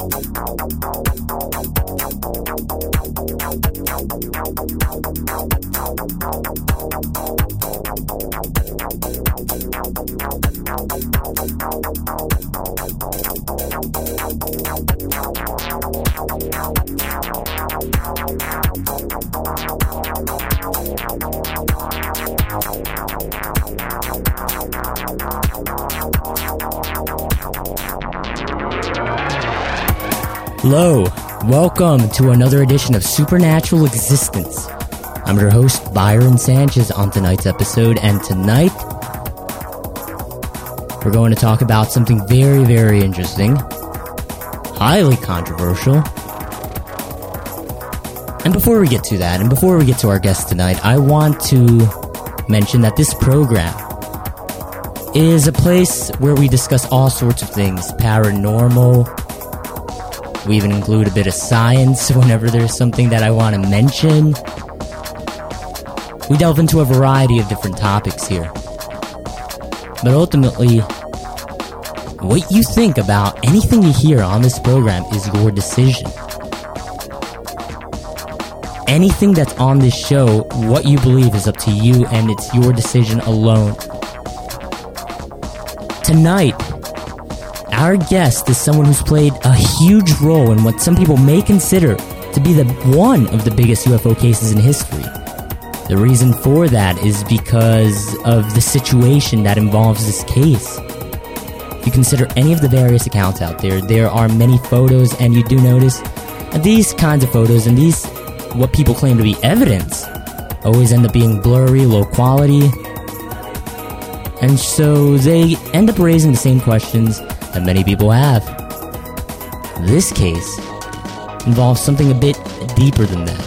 Hello, welcome to another edition of Supernatural Existence. I'm your host, Byron Sanchez, on tonight's episode, and tonight we're going to talk about something very, very interesting, highly controversial. And before we get to that, and before we get to our guest tonight, I want to mention that this program is a place where we discuss all sorts of things, paranormal. We even include a bit of science whenever there's something that I want to mention. We delve into a variety of different topics here. But ultimately, what you think about anything you hear on this program is your decision. Anything that's on this show, what you believe is up to you, and it's your decision alone. Tonight, our guest is someone who's played a huge role in what some people may consider to be one of the biggest UFO cases in history. The reason for that is because of the situation that involves this case. If you consider any of the various accounts out there, there are many photos, and you do notice these kinds of photos and these, what people claim to be evidence, always end up being blurry, low quality. And so they end up raising the same questions that many people have. This case involves something a bit deeper than that.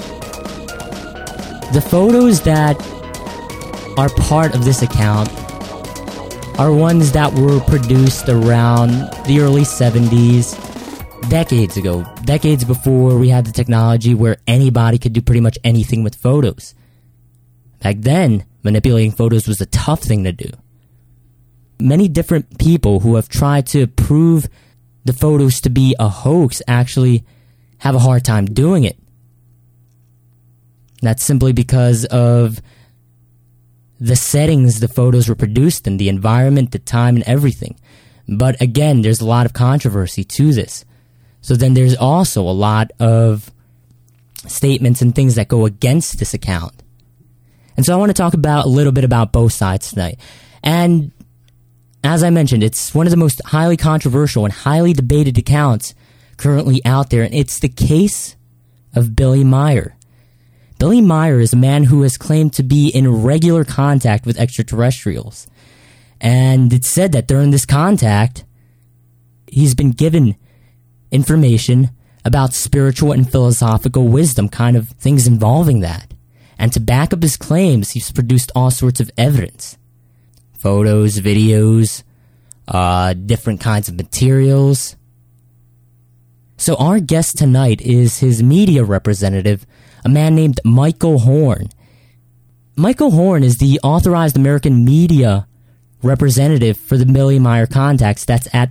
The photos that are part of this account are ones that were produced around the early 70s, decades ago, decades before we had the technology where anybody could do pretty much anything with photos. Back then, manipulating photos was a tough thing to do. Many different people who have tried to prove the photos to be a hoax actually have a hard time doing it. That's simply because of the settings the photos were produced in, the environment, the time, and everything. But again, there's a lot of controversy to this. So then there's also a lot of statements and things that go against this account. And so I want to talk about a little bit about both sides tonight. And as I mentioned, it's one of the most highly controversial and highly debated accounts currently out there, and it's the case of Billy Meier. Billy Meier is a man who has claimed to be in regular contact with extraterrestrials. And it's said that during this contact, he's been given information about spiritual and philosophical wisdom, kind of things involving that. And to back up his claims, he's produced all sorts of evidence. Photos, videos, different kinds of materials. So our guest tonight is his media representative, a man named Michael Horn. Michael Horn is the authorized American media representative for the Billy Meier contacts. That's at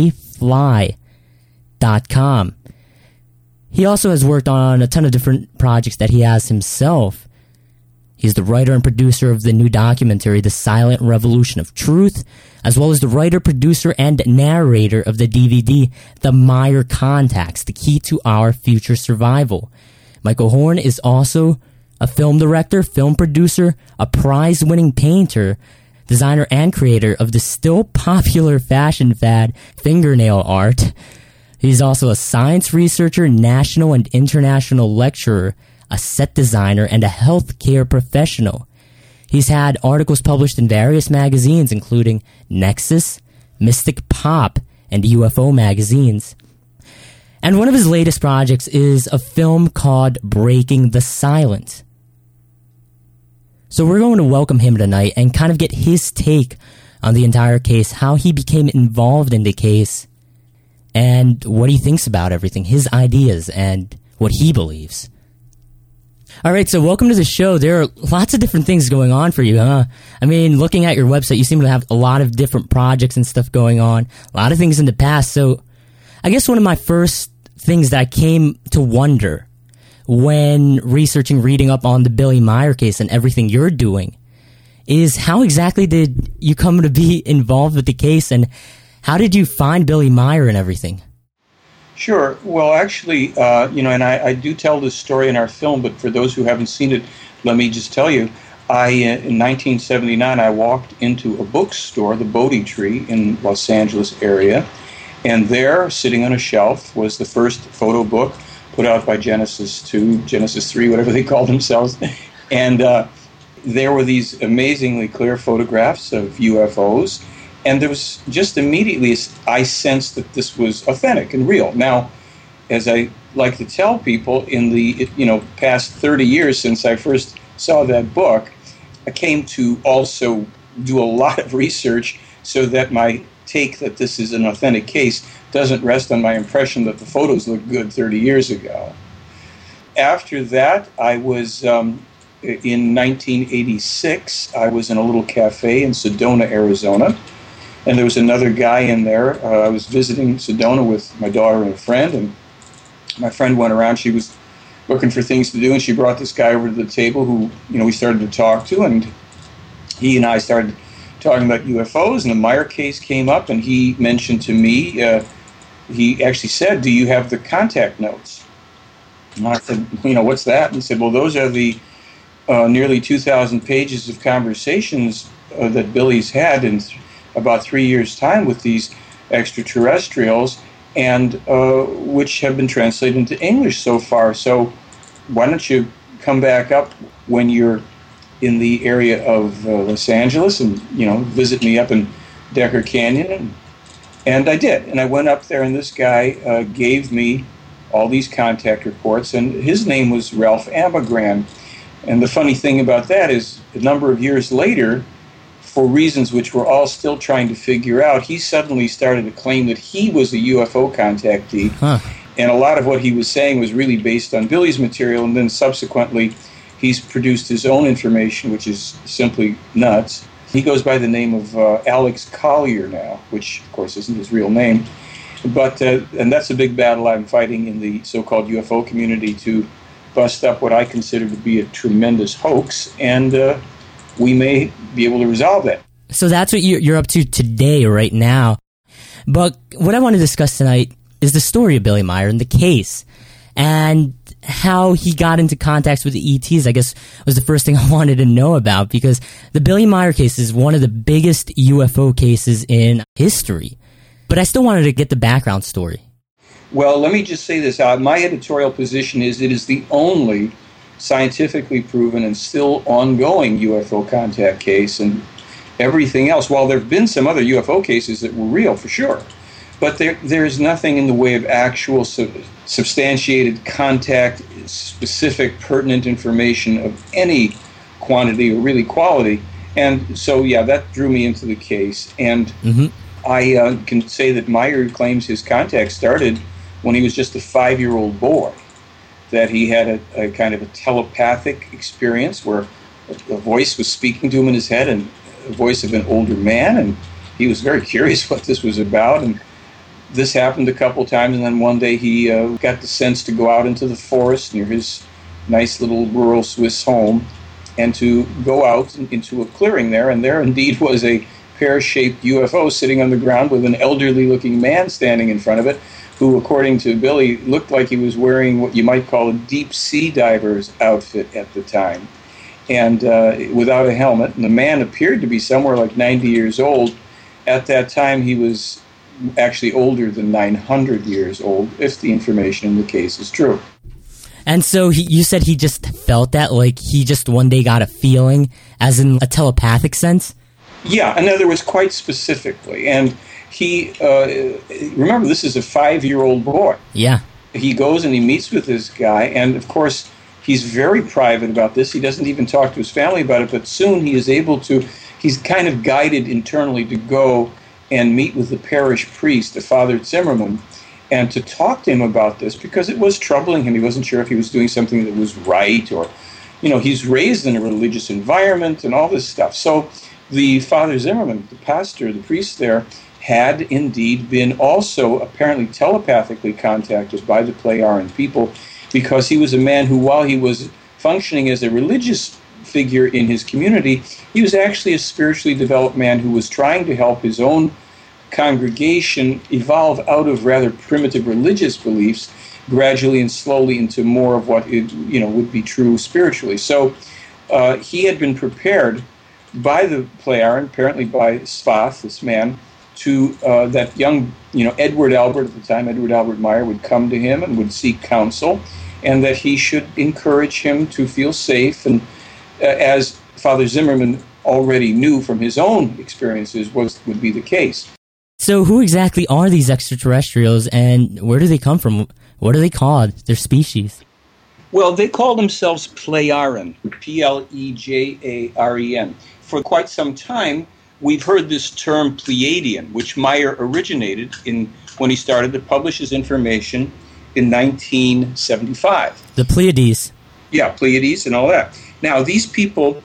theyfly.com. He also has worked on a ton of different projects that he has himself. He's the writer and producer of the new documentary, The Silent Revolution of Truth, as well as the writer, producer, and narrator of the DVD, The Meier Contacts, The Key to Our Future Survival. Michael Horn is also a film director, film producer, a prize-winning painter, designer, and creator of the still popular fashion fad, fingernail art. He's also a science researcher, national and international lecturer, a set designer, and a healthcare professional. He's had articles published in various magazines, including Nexus, Mystic Pop, and UFO magazines. And one of his latest projects is a film called Breaking the Silence. So we're going to welcome him tonight and kind of get his take on the entire case, how he became involved in the case, and what he thinks about everything, his ideas, and what he believes. All right, so welcome to the show. There are lots of different things going on for you, huh? I mean, looking at your website, you seem to have a lot of different projects and stuff going on, a lot of things in the past. So I guess one of my first things that I came to wonder when reading up on the Billy Meier case and everything you're doing is how exactly did you come to be involved with the case, and how did you find Billy Meier and everything? Sure. Well, actually, and I do tell this story in our film, but for those who haven't seen it, let me just tell you, in 1979, I walked into a bookstore, the Bodhi Tree in Los Angeles area, and there, sitting on a shelf, was the first photo book put out by Genesis 2, Genesis 3, whatever they call themselves. And there were these amazingly clear photographs of UFOs. And there was just immediately, I sensed that this was authentic and real. Now, as I like to tell people, in the past 30 years since I first saw that book, I came to also do a lot of research so that my take that this is an authentic case doesn't rest on my impression that the photos looked good 30 years ago. After that, I was, in 1986, I was in a little cafe in Sedona, Arizona, and there was another guy in there. I was visiting Sedona with my daughter and a friend, and my friend went around. She was looking for things to do, and she brought this guy over to the table who, we started to talk to, and he and I started talking about UFOs, and the Meier case came up, and he mentioned to me, he actually said, "Do you have the contact notes?" And I said, "What's that?" And he said, "Well, those are the nearly 2,000 pages of conversations that Billy's had in about 3 years' time with these extraterrestrials, and which have been translated into English so far. So why don't you come back up when you're in the area of Los Angeles and, visit me up in Decker Canyon?" And I did. And I went up there, and this guy gave me all these contact reports, and his name was Ralph Amagran. And the funny thing about that is, a number of years later, for reasons which we're all still trying to figure out, he suddenly started to claim that he was a UFO contactee. Huh. And a lot of what he was saying was really based on Billy's material, and then subsequently he's produced his own information, which is simply nuts. He goes by the name of Alex Collier now, which, of course, isn't his real name. But and that's a big battle I'm fighting in the so-called UFO community to bust up what I consider to be a tremendous hoax, and we may be able to resolve that. So that's what you're up to today, right now. But what I want to discuss tonight is the story of Billy Meier and the case, and how he got into contacts with the ETs, I guess, was the first thing I wanted to know about, because the Billy Meier case is one of the biggest UFO cases in history. But I still wanted to get the background story. Well, let me just say this. My editorial position is it is the only scientifically proven and still ongoing UFO contact case, and everything else. While there have been some other UFO cases that were real, for sure, but there is nothing in the way of actual substantiated contact, specific pertinent information of any quantity or really quality. And so, yeah, that drew me into the case. And I can say that Meier claims his contact started when he was just a 5-year-old boy, that he had a kind of a telepathic experience where a voice was speaking to him in his head, and a voice of an older man, and he was very curious what this was about. And this happened a couple times, and then one day he got the sense to go out into the forest near his nice little rural Swiss home and to go out into a clearing there, and there indeed was a pear-shaped UFO sitting on the ground with an elderly-looking man standing in front of it, who, according to Billy, looked like he was wearing what you might call a deep-sea diver's outfit at the time, and without a helmet. And the man appeared to be somewhere like 90 years old. At that time, he was actually older than 900 years old, if the information in the case is true. And so you said he just felt that, like he just one day got a feeling, as in a telepathic sense? Yeah, in other words, quite specifically. And he, remember, this is a 5-year-old boy. Yeah. He goes and he meets with this guy, and of course, he's very private about this. He doesn't even talk to his family about it, but soon he is able to, he's kind of guided internally to go and meet with the parish priest, the Father Zimmerman, and to talk to him about this, because it was troubling him. He wasn't sure if he was doing something that was right, or, he's raised in a religious environment and all this stuff. So the Father Zimmerman, the pastor, the priest there, had indeed been also apparently telepathically contacted by the Plejaren people, because he was a man who, while he was functioning as a religious figure in his community, he was actually a spiritually developed man who was trying to help his own congregation evolve out of rather primitive religious beliefs gradually and slowly into more of what would be true spiritually. So he had been prepared by the Plejaren, apparently by Svath, this man, to that young, Edward Albert at the time, Edward Albert Meyer, would come to him and would seek counsel, and that he should encourage him to feel safe. And as Father Zimmerman already knew from his own experiences would be the case. So who exactly are these extraterrestrials, and where do they come from? What are they called, their species? Well, they call themselves Plejaren, Plejaren. For quite some time, we've heard this term Pleiadian, which Meyer originated when he started to publish his information in 1975. The Pleiades. Yeah, Pleiades and all that. Now, these people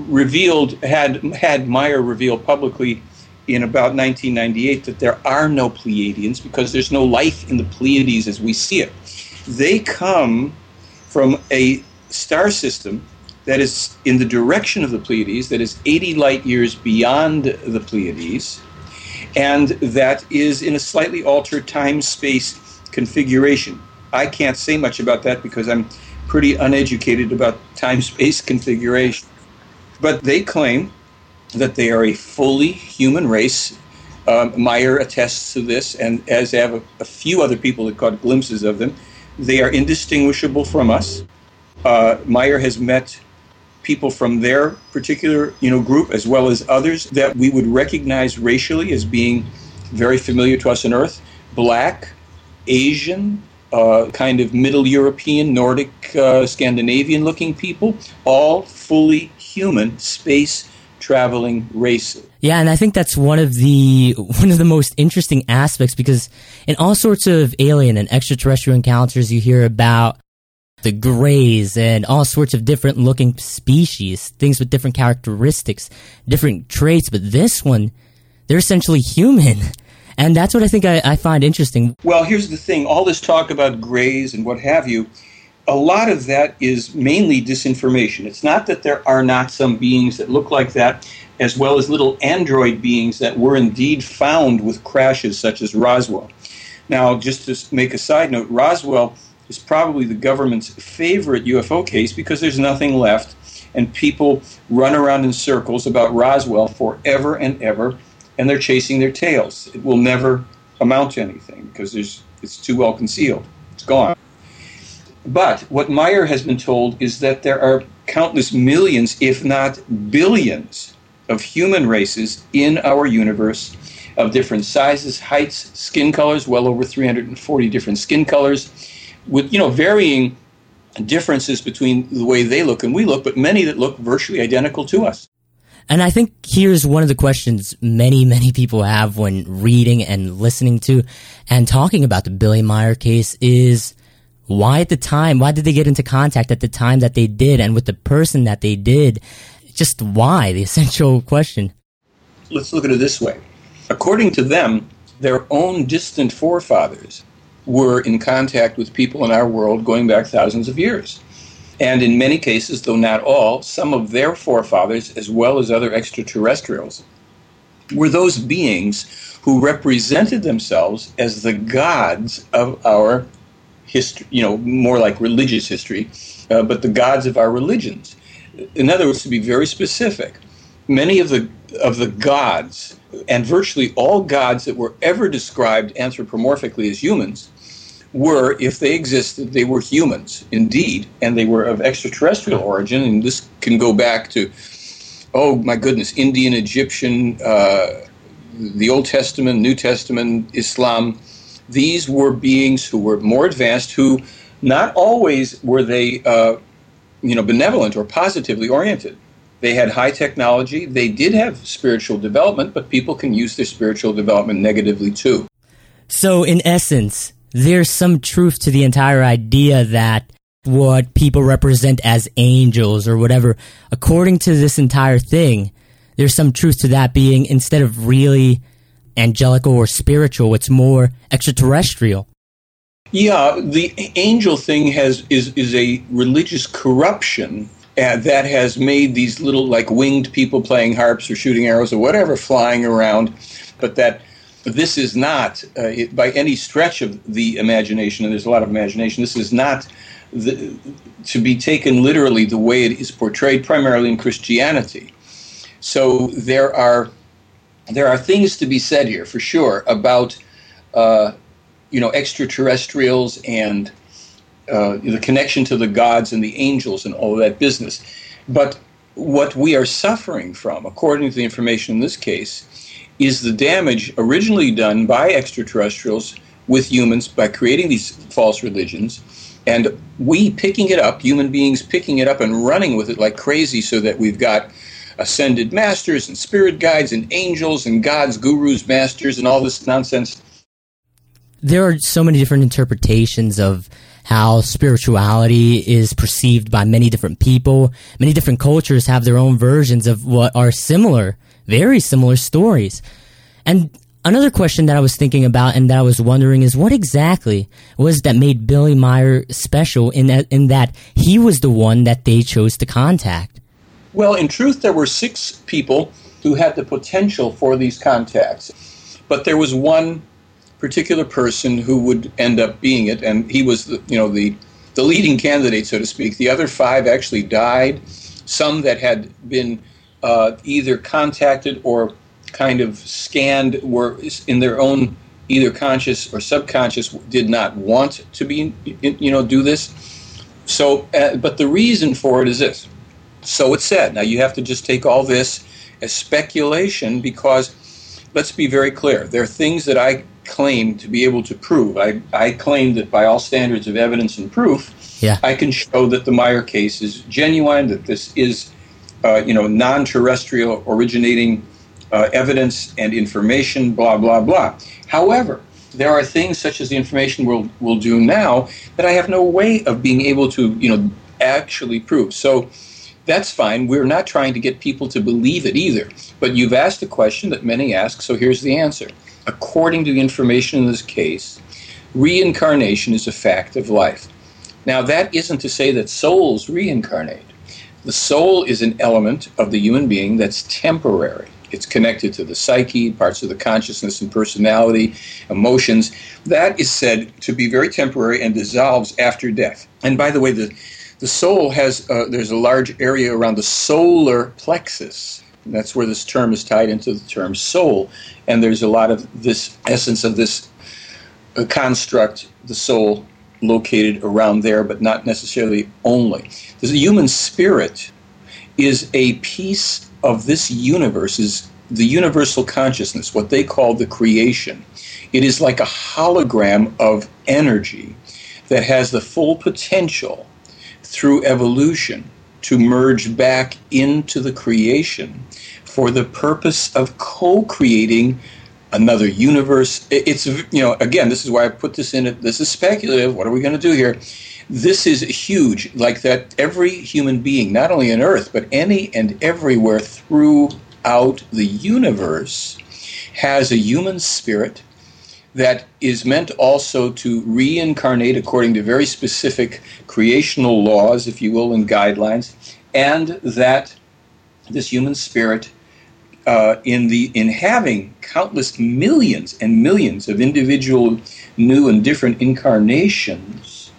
had Meyer reveal publicly in about 1998 that there are no Pleiadians because there's no life in the Pleiades as we see it. They come from a star system that is in the direction of the Pleiades, that is 80 light years beyond the Pleiades, and that is in a slightly altered time-space configuration. I can't say much about that because I'm pretty uneducated about time-space configuration. But they claim that they are a fully human race. Meyer attests to this, and as have a few other people that caught glimpses of them. They are indistinguishable from us. Meyer has met people from their particular group as well as others that we would recognize racially as being very familiar to us on Earth. Black, Asian, kind of Middle European, Nordic, Scandinavian-looking people, all fully human space-traveling races. Yeah, and I think that's one of the most interesting aspects, because in all sorts of alien and extraterrestrial encounters, you hear about the Greys and all sorts of different looking species, things with different characteristics, different traits. But this one, they're essentially human. And that's what I think I find interesting. Well, here's the thing. All this talk about Greys and what have you, a lot of that is mainly disinformation. It's not that there are not some beings that look like that, as well as little android beings that were indeed found with crashes such as Roswell. Now, just to make a side note, Roswell is probably the government's favorite UFO case because there's nothing left, and people run around in circles about Roswell forever and ever, and they're chasing their tails. It will never amount to anything because it's too well concealed. It's gone. But what Meyer has been told is that there are countless millions, if not billions, of human races in our universe of different sizes, heights, skin colors, well over 340 different skin colors, with varying differences between the way they look and we look, but many that look virtually identical to us. And I think here's one of the questions many, many people have when reading and listening to and talking about the Billy Meier case is, why did they get into contact at the time that they did and with the person that they did? Just why, the essential question. Let's look at it this way. According to them, their own distant forefathers were in contact with people in our world going back thousands of years. And in many cases, though not all, some of their forefathers, as well as other extraterrestrials, were those beings who represented themselves as the gods of our history, more like religious history, but the gods of our religions. In other words, to be very specific, many of the gods, and virtually all gods that were ever described anthropomorphically as humans, were, if they existed, they were humans, indeed, and they were of extraterrestrial origin, and this can go back to, oh my goodness, Indian, Egyptian, the Old Testament, New Testament, Islam. These were beings who were more advanced, who not always were they, benevolent or positively oriented. They had high technology. They did have spiritual development, but people can use their spiritual development negatively too. So, in essence, there's some truth to the entire idea that what people represent as angels or whatever, according to this entire thing, there's some truth to that being, instead of really angelical or spiritual, it's more extraterrestrial. Yeah, the angel thing is a religious corruption that has made these little, like, winged people playing harps or shooting arrows or whatever flying around, but that this is not, by any stretch of the imagination, and there's a lot of imagination, this is not to be taken literally the way it is portrayed primarily in Christianity. So there are things to be said here, for sure, about extraterrestrials and the connection to the gods and the angels and all of that business. But what we are suffering from, according to the information in this case, is the damage originally done by extraterrestrials with humans by creating these false religions, and we picking it up, human beings picking it up and running with it like crazy, so that we've got ascended masters and spirit guides and angels and gods, gurus, masters, and all this nonsense. There are so many different interpretations of how spirituality is perceived by many different people. Many different cultures have their own versions of what are similar, very similar stories. And another question that I was thinking about and that I was wondering is, what exactly was that made Billy Meier special in that he was the one that they chose to contact? Well, in truth, there were 6 people who had the potential for these contacts. But there was one particular person who would end up being it, and he was the leading candidate, so to speak. The other 5 actually died. Some that had been either contacted or kind of scanned were in their own either conscious or subconscious did not want to be do this. So, but the reason for it is this. So it's said. Now you have to just take all this as speculation, because let's be very clear. There are things that I claim to be able to prove. I claim that by all standards of evidence and proof, I can show that the Meier case is genuine, that this is non-terrestrial originating evidence and information, blah, blah, blah. However, there are things such as the information we'll do now that I have no way of being able to, actually prove. So that's fine. We're not trying to get people to believe it either. But you've asked a question that many ask, so here's the answer. According to the information in this case, reincarnation is a fact of life. Now, that isn't to say that souls reincarnate. The soul is an element of the human being that's temporary. It's connected to the psyche, parts of the consciousness and personality, emotions. That is said to be very temporary and dissolves after death. And by the way, the soul has, there's a large area around the solar plexus. And that's where this term is tied into the term soul. And there's a lot of this essence of this construct, the soul, located around there, but not necessarily only. The human spirit is a piece of this universe, is the universal consciousness, what they call the creation. It is like a hologram of energy that has the full potential through evolution to merge back into the creation for the purpose of co-creating another universe. It's, again, this is why I put this in it. This is speculative. What are we going to do here? This is huge, like that every human being, not only on Earth, but any and everywhere throughout the universe, has a human spirit that is meant also to reincarnate according to very specific creational laws, if you will, and guidelines, and that this human spirit, in having countless millions and millions of individual new and different incarnations,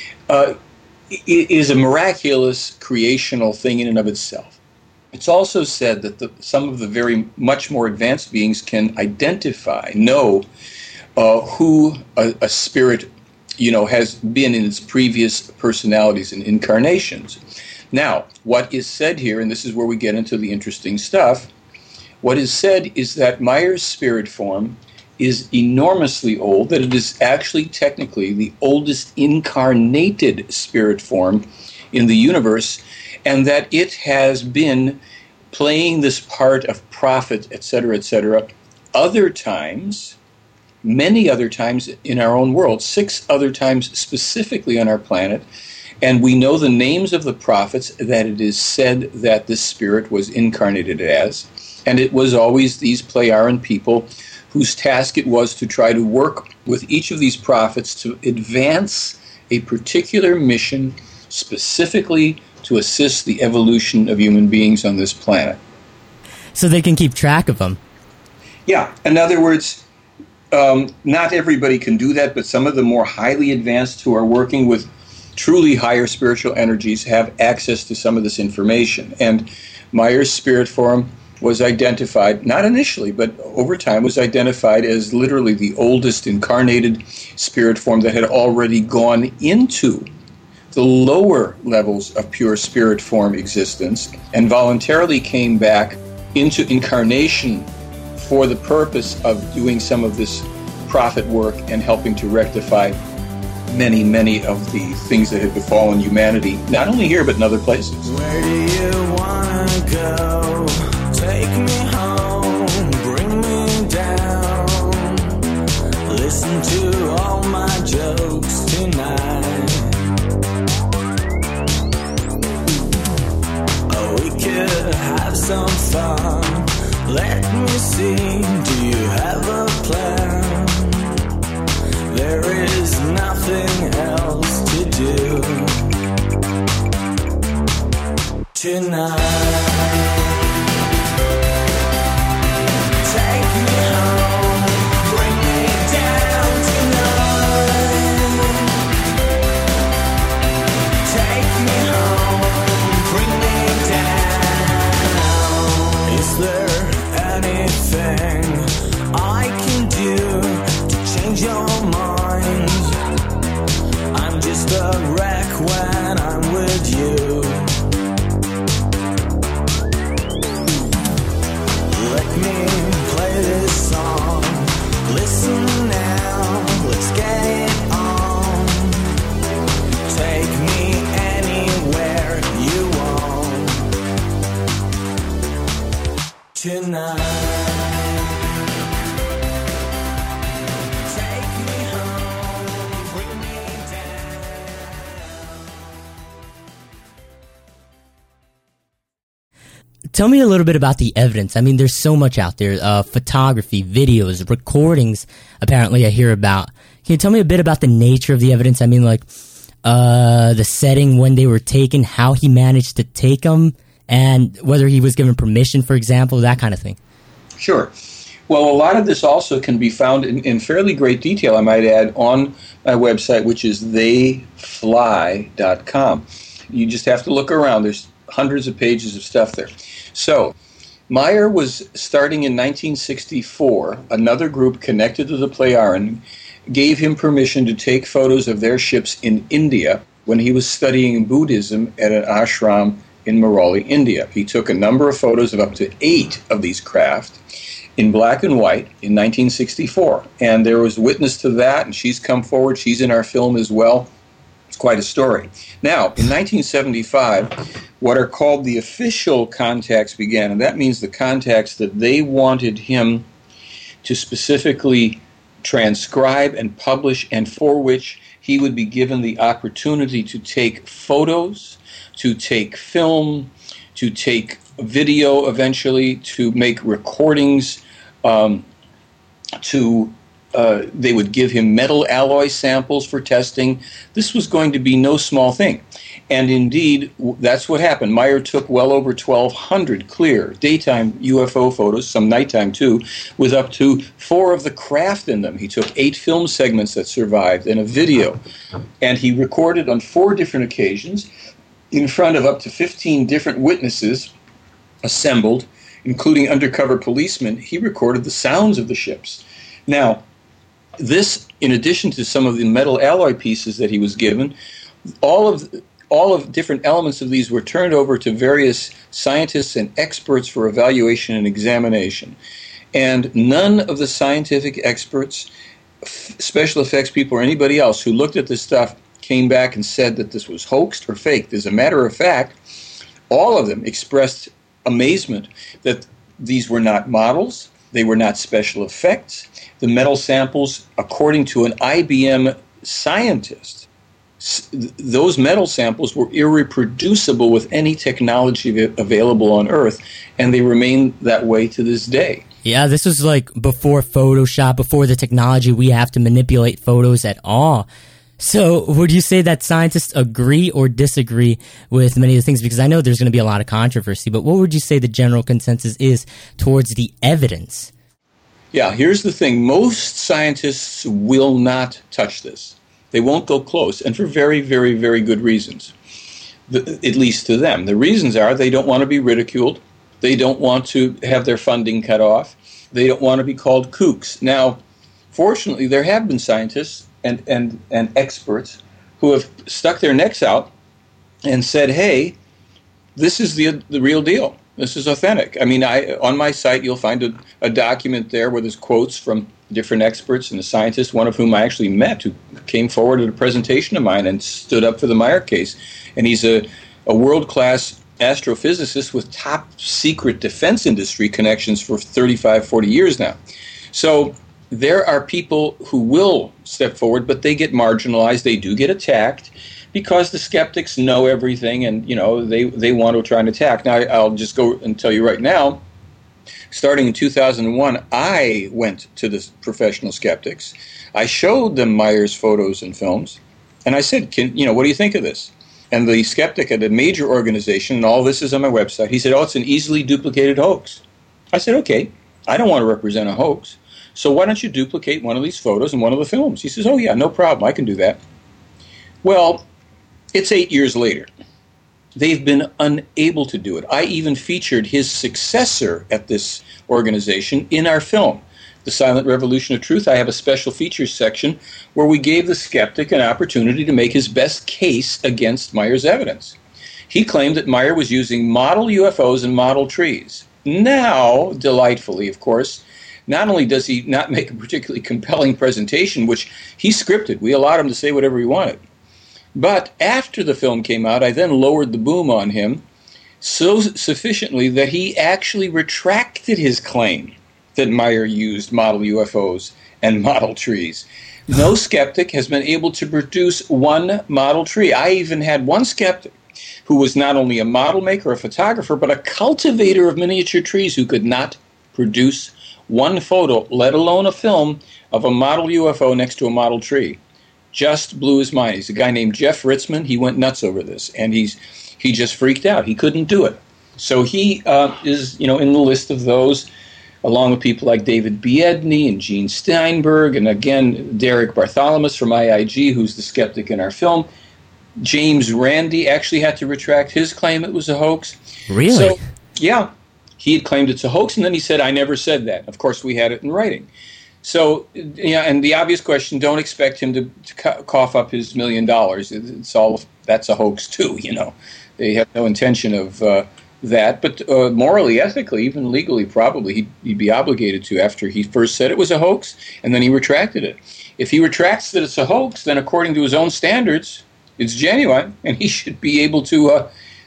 is a miraculous creational thing in and of itself. It's also said that some of the very much more advanced beings can know who a spirit, has been in its previous personalities and incarnations. Now, what is said here, and this is where we get into the interesting stuff, what is said is that Meier's spirit form is enormously old, that it is actually technically the oldest incarnated spirit form in the universe, and that it has been playing this part of prophet, etc., other times, many other times in our own world, 6 other times specifically on our planet, and we know the names of the prophets that it is said that this spirit was incarnated as. And it was always these Plejaren people whose task it was to try to work with each of these prophets to advance a particular mission specifically to assist the evolution of human beings on this planet. So they can keep track of them. Yeah. In other words, not everybody can do that, but some of the more highly advanced who are working with truly higher spiritual energies have access to some of this information. And Meyer's spirit form was identified, not initially, but over time was identified as literally the oldest incarnated spirit form that had already gone into the lower levels of pure spirit form existence and voluntarily came back into incarnation for the purpose of doing some of this prophet work and helping to rectify many, many of the things that had befallen humanity, not only here but in other places. Where do you want to go? Take me home, bring me down. Listen to all my jokes tonight. Oh, we could have some fun. Let me see, do you have a plan? There is nothing else to do tonight. Take me home, bring me down tonight. Take me home, bring me down. Is there anything I can do to change your mind? I'm just a wreck when I'm with you. Let me play this song. Listen now, let's get it on. Take me anywhere you want tonight. Tell me a little bit about the evidence. I mean, there's so much out there. Photography, videos, recordings, apparently I hear about. Can you tell me a bit about the nature of the evidence? I mean, like, the setting, when they were taken, how he managed to take them, and whether he was given permission, for example, that kind of thing. Sure. Well, a lot of this also can be found in fairly great detail, I might add, on my website, which is theyfly.com. You just have to look around. There's hundreds of pages of stuff there. So, Meyer was starting in 1964. Another group connected to the Plejaren gave him permission to take photos of their ships in India when he was studying Buddhism at an ashram in Mehrauli, India. He took a number of photos of up to 8 of these craft in black and white in 1964. And there was witness to that, and she's come forward. She's in our film as well. It's quite a story. Now, in 1975, what are called the official contacts began, and that means the contacts that they wanted him to specifically transcribe and publish, and for which he would be given the opportunity to take photos, to take film, to take video eventually, to make recordings, they would give him metal alloy samples for testing. This was going to be no small thing. And indeed, that's what happened. Meyer took well over 1,200 clear daytime UFO photos, some nighttime too, with up to 4 of the craft in them. He took 8 film segments that survived and a video. And he recorded on 4 different occasions in front of up to 15 different witnesses assembled, including undercover policemen. He recorded the sounds of the ships. Now, this, in addition to some of the metal alloy pieces that he was given, all of different elements of these were turned over to various scientists and experts for evaluation and examination. And none of the scientific experts, special effects people, or anybody else who looked at this stuff came back and said that this was hoaxed or faked. As a matter of fact, all of them expressed amazement that these were not models, they were not special effects. The metal samples, according to an IBM scientist, those metal samples were irreproducible with any technology available on Earth, and they remain that way to this day. Yeah, this was like before Photoshop, before the technology we have to manipulate photos at all. So would you say that scientists agree or disagree with many of the things? Because I know there's going to be a lot of controversy, but what would you say the general consensus is towards the evidence? Yeah, here's the thing. Most scientists will not touch this. They won't go close, and for very, very, very good reasons, at least to them. The reasons are they don't want to be ridiculed. They don't want to have their funding cut off. They don't want to be called kooks. Now, fortunately, there have been scientists and experts who have stuck their necks out and said, hey, this is the real deal. This is authentic. I mean, on my site, you'll find a document there where there's quotes from different experts and a scientist, one of whom I actually met, who came forward at a presentation of mine and stood up for the Meyer case. And he's a world-class astrophysicist with top-secret defense industry connections for 35, 40 years now. So there are people who will step forward, but they get marginalized. They do get attacked because the skeptics know everything, and they want to try and attack. Now, I'll just go and tell you right now, starting in 2001, I went to the professional skeptics. I showed them Meyer's photos and films, and I said, what do you think of this? And the skeptic at a major organization, and all this is on my website, he said, it's an easily duplicated hoax. I said, okay, I don't want to represent a hoax, so why don't you duplicate one of these photos and one of the films? He says, oh yeah, no problem, I can do that. Well, it's 8 years later. They've been unable to do it. I even featured his successor at this organization in our film, The Silent Revolution of Truth. I have a special features section where we gave the skeptic an opportunity to make his best case against Meyer's evidence. He claimed that Meyer was using model UFOs and model trees. Now, delightfully, of course, not only does he not make a particularly compelling presentation, which he scripted, we allowed him to say whatever he wanted, but after the film came out, I then lowered the boom on him so sufficiently that he actually retracted his claim that Meyer used model UFOs and model trees. No skeptic has been able to produce one model tree. I even had one skeptic who was not only a model maker, a photographer, but a cultivator of miniature trees who could not produce one photo, let alone a film, of a model UFO next to a model tree. Just blew his mind. He's a guy named Jeff Ritzman. He went nuts over this, and he just freaked out. He couldn't do it. So he is, in the list of those, along with people like David Biedny and Gene Steinberg, and again, Derek Bartholomew from IIG, who's the skeptic in our film. James Randi actually had to retract his claim it was a hoax. Really? So, yeah. He had claimed it's a hoax, and then he said, I never said that. Of course, we had it in writing. So, and the obvious question, don't expect him to cough up his $1 million. It's all, that's a hoax too, They have no intention of that. But morally, ethically, even legally, probably, he'd be obligated to after he first said it was a hoax, and then he retracted it. If he retracts that it's a hoax, then according to his own standards, it's genuine, and he should be able to,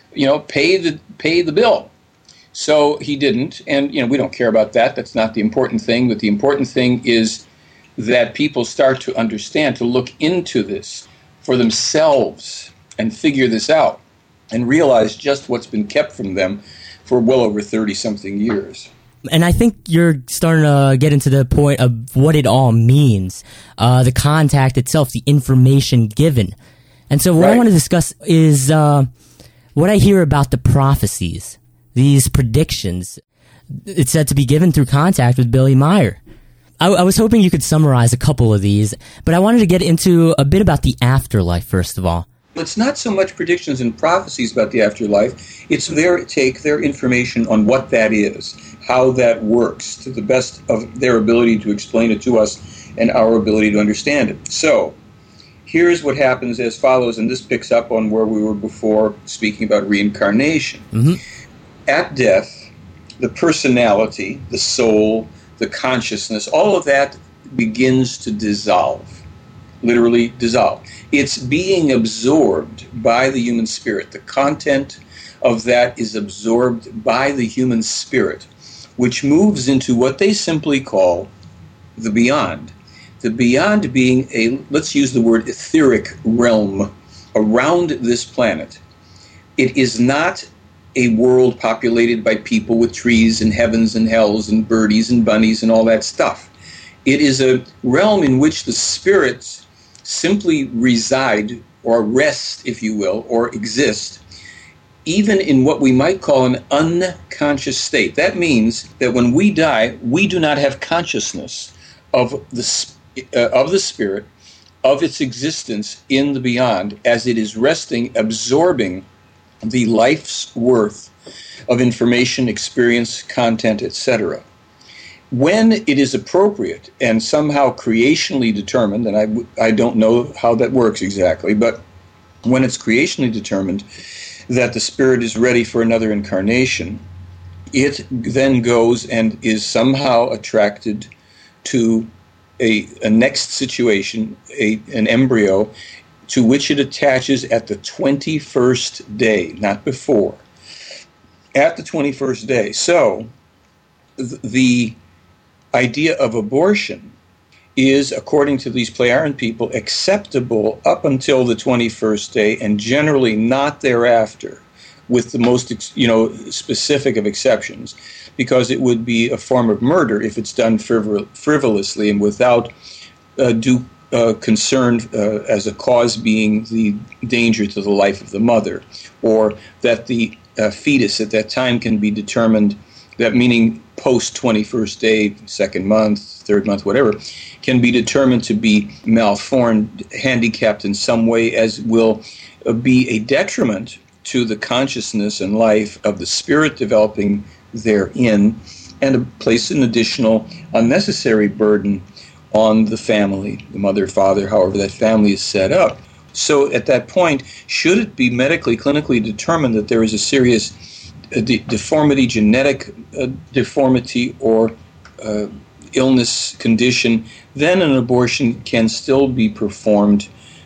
pay the bill. So he didn't, and we don't care about that. That's not the important thing. But the important thing is that people start to understand, to look into this for themselves and figure this out and realize just what's been kept from them for well over 30-something years. And I think you're starting to get into the point of what it all means, the contact itself, the information given. And so what I want to discuss is what I hear about the prophecies. These predictions, it's said to be given through contact with Billy Meyer. I was hoping you could summarize a couple of these, but I wanted to get into a bit about the afterlife, first of all. It's not so much predictions and prophecies about the afterlife. It's their information on what that is, how that works, to the best of their ability to explain it to us and our ability to understand it. So, here's what happens as follows, and this picks up on where we were before speaking about reincarnation. Mm-hmm. At death, the personality, the soul, the consciousness, all of that begins to dissolve, literally dissolve. It's being absorbed by the human spirit. The content of that is absorbed by the human spirit, which moves into what they simply call the beyond. The beyond being let's use the word etheric realm around this planet, it is not a world populated by people with trees and heavens and hells and birdies and bunnies and all that stuff. It is a realm in which the spirits simply reside or rest, if you will, or exist, even in what we might call an unconscious state. That means that when we die, we do not have consciousness of the spirit, of its existence in the beyond, as it is resting, absorbing the life's worth of information, experience, content, etc. When it is appropriate and somehow creationally determined, and I don't know how that works exactly, but when it's creationally determined that the spirit is ready for another incarnation, it then goes and is somehow attracted to a next situation, an embryo, to which it attaches at the 21st day, not before. At the 21st day. So, the idea of abortion is, according to these Plejaren people, acceptable up until the 21st day and generally not thereafter, with the most specific of exceptions, because it would be a form of murder if it's done frivolously and without due concern as a cause being the danger to the life of the mother, or that the fetus at that time can be determined, that meaning post 21st day, second month, third month, whatever, can be determined to be malformed, handicapped in some way, as will be a detriment to the consciousness and life of the spirit developing therein, and place an additional unnecessary burden on the family, the mother, father, however that family is set up. So at that point, should it be medically, clinically determined that there is a serious deformity, genetic deformity, or illness condition, then an abortion can still be performed,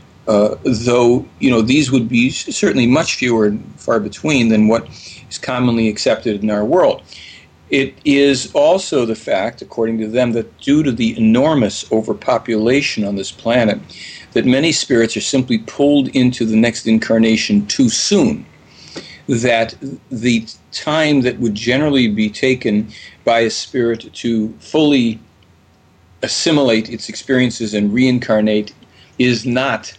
though these would be certainly much fewer and far between than what is commonly accepted in our world. It is also the fact, according to them, that due to the enormous overpopulation on this planet, that many spirits are simply pulled into the next incarnation too soon, that the time that would generally be taken by a spirit to fully assimilate its experiences and reincarnate is not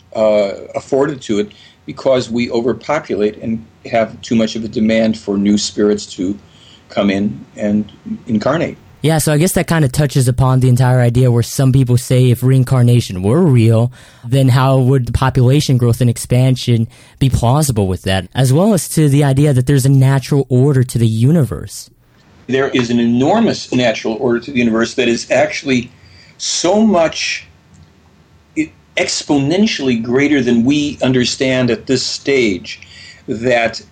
afforded to it, because we overpopulate and have too much of a demand for new spirits to come in and incarnate. Yeah, so I guess that kind of touches upon the entire idea where some people say if reincarnation were real, then how would the population growth and expansion be plausible with that, as well as to the idea that there's a natural order to the universe. There is an enormous natural order to the universe that is actually so much exponentially greater than we understand at this stage that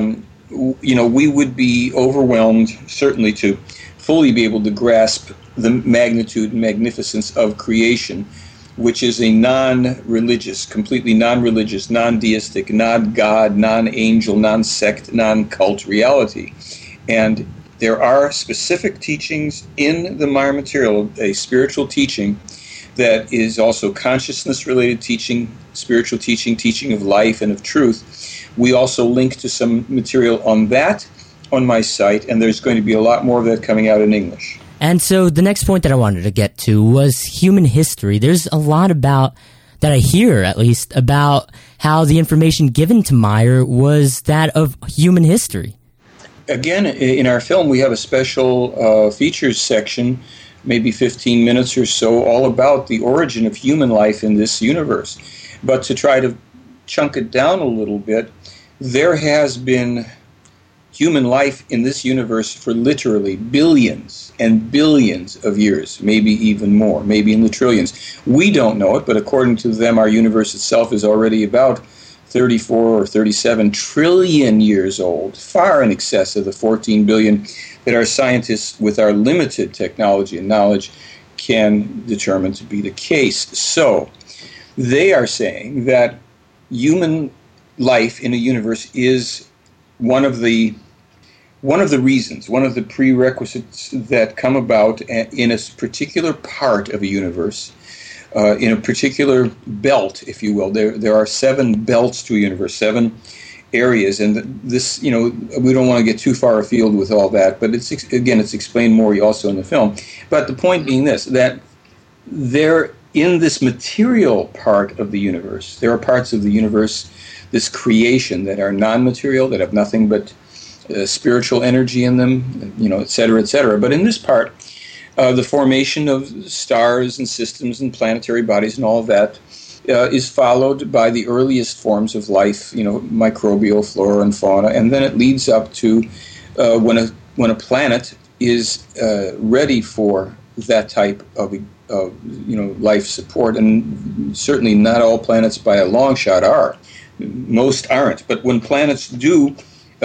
we would be overwhelmed, certainly, to fully be able to grasp the magnitude and magnificence of creation, which is a non-religious, completely non-religious, non-deistic, non-God, non-angel, non-sect, non-cult reality. And there are specific teachings in the Maya material, a spiritual teaching that is also consciousness-related teaching, spiritual teaching, teaching of life and of truth. We also link to some material on that on my site, and there's going to be a lot more of that coming out in English. And so the next point that I wanted to get to was human history. There's a lot about, that I hear at least, about how the information given to Meyer was that of human history. Again, in our film, we have a special features section, maybe 15 minutes or so, all about the origin of human life in this universe. But to try to chunk it down a little bit, there has been human life in this universe for literally billions and billions of years, maybe even more, maybe in the trillions. We don't know it, but according to them, our universe itself is already about 34 or 37 trillion years old, far in excess of the 14 billion that our scientists, with our limited technology and knowledge, can determine to be the case. So they are saying that human life in a universe is one of the reasons, one of the prerequisites that come about in a particular part of a universe in a particular belt, if you will. There are 7 belts to a universe, 7 areas, and this, we don't want to get too far afield with all that, but it's explained more also in the film. But the point being this, that there, in this material part of the universe, there are parts of the universe, this creation, that are non-material, that have nothing but spiritual energy in them, et cetera, et cetera. But in this part, the formation of stars and systems and planetary bodies and all of that is followed by the earliest forms of life, microbial, flora and fauna, and then it leads up to when a planet is ready for that type of life support, and certainly not all planets by a long shot are. Most aren't, but when planets do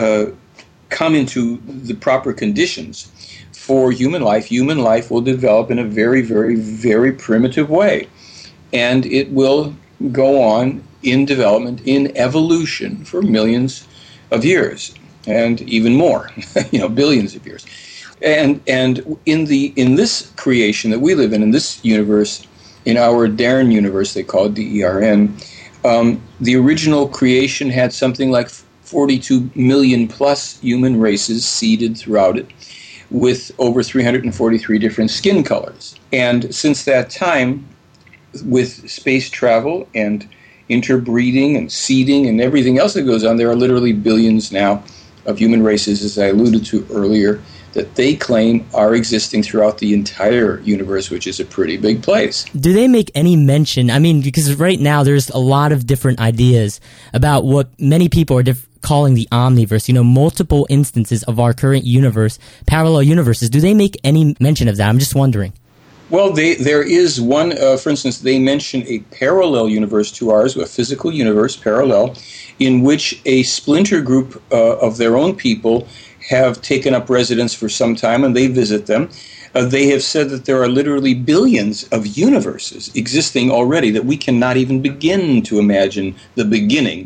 come into the proper conditions for human life will develop in a very, very, very primitive way. And it will go on in development, in evolution, for millions of years, and even more, billions of years. And in this creation that we live in this universe, in our DERN universe, they call it DERN, the original creation had something like 42 million plus human races seeded throughout it, with over 343 different skin colors. And since that time, with space travel and interbreeding and seeding and everything else that goes on, there are literally billions now of human races, as I alluded to earlier, that they claim are existing throughout the entire universe, which is a pretty big place. Do they make any mention? Because right now there's a lot of different ideas about what many people are calling the omniverse, multiple instances of our current universe, parallel universes. Do they make any mention of that? I'm just wondering. Well, there is one, for instance, they mention a parallel universe to ours, a physical universe, parallel, in which a splinter group of their own people have taken up residence for some time, and they visit them. They have said that there are literally billions of universes existing already, that we cannot even begin to imagine the beginning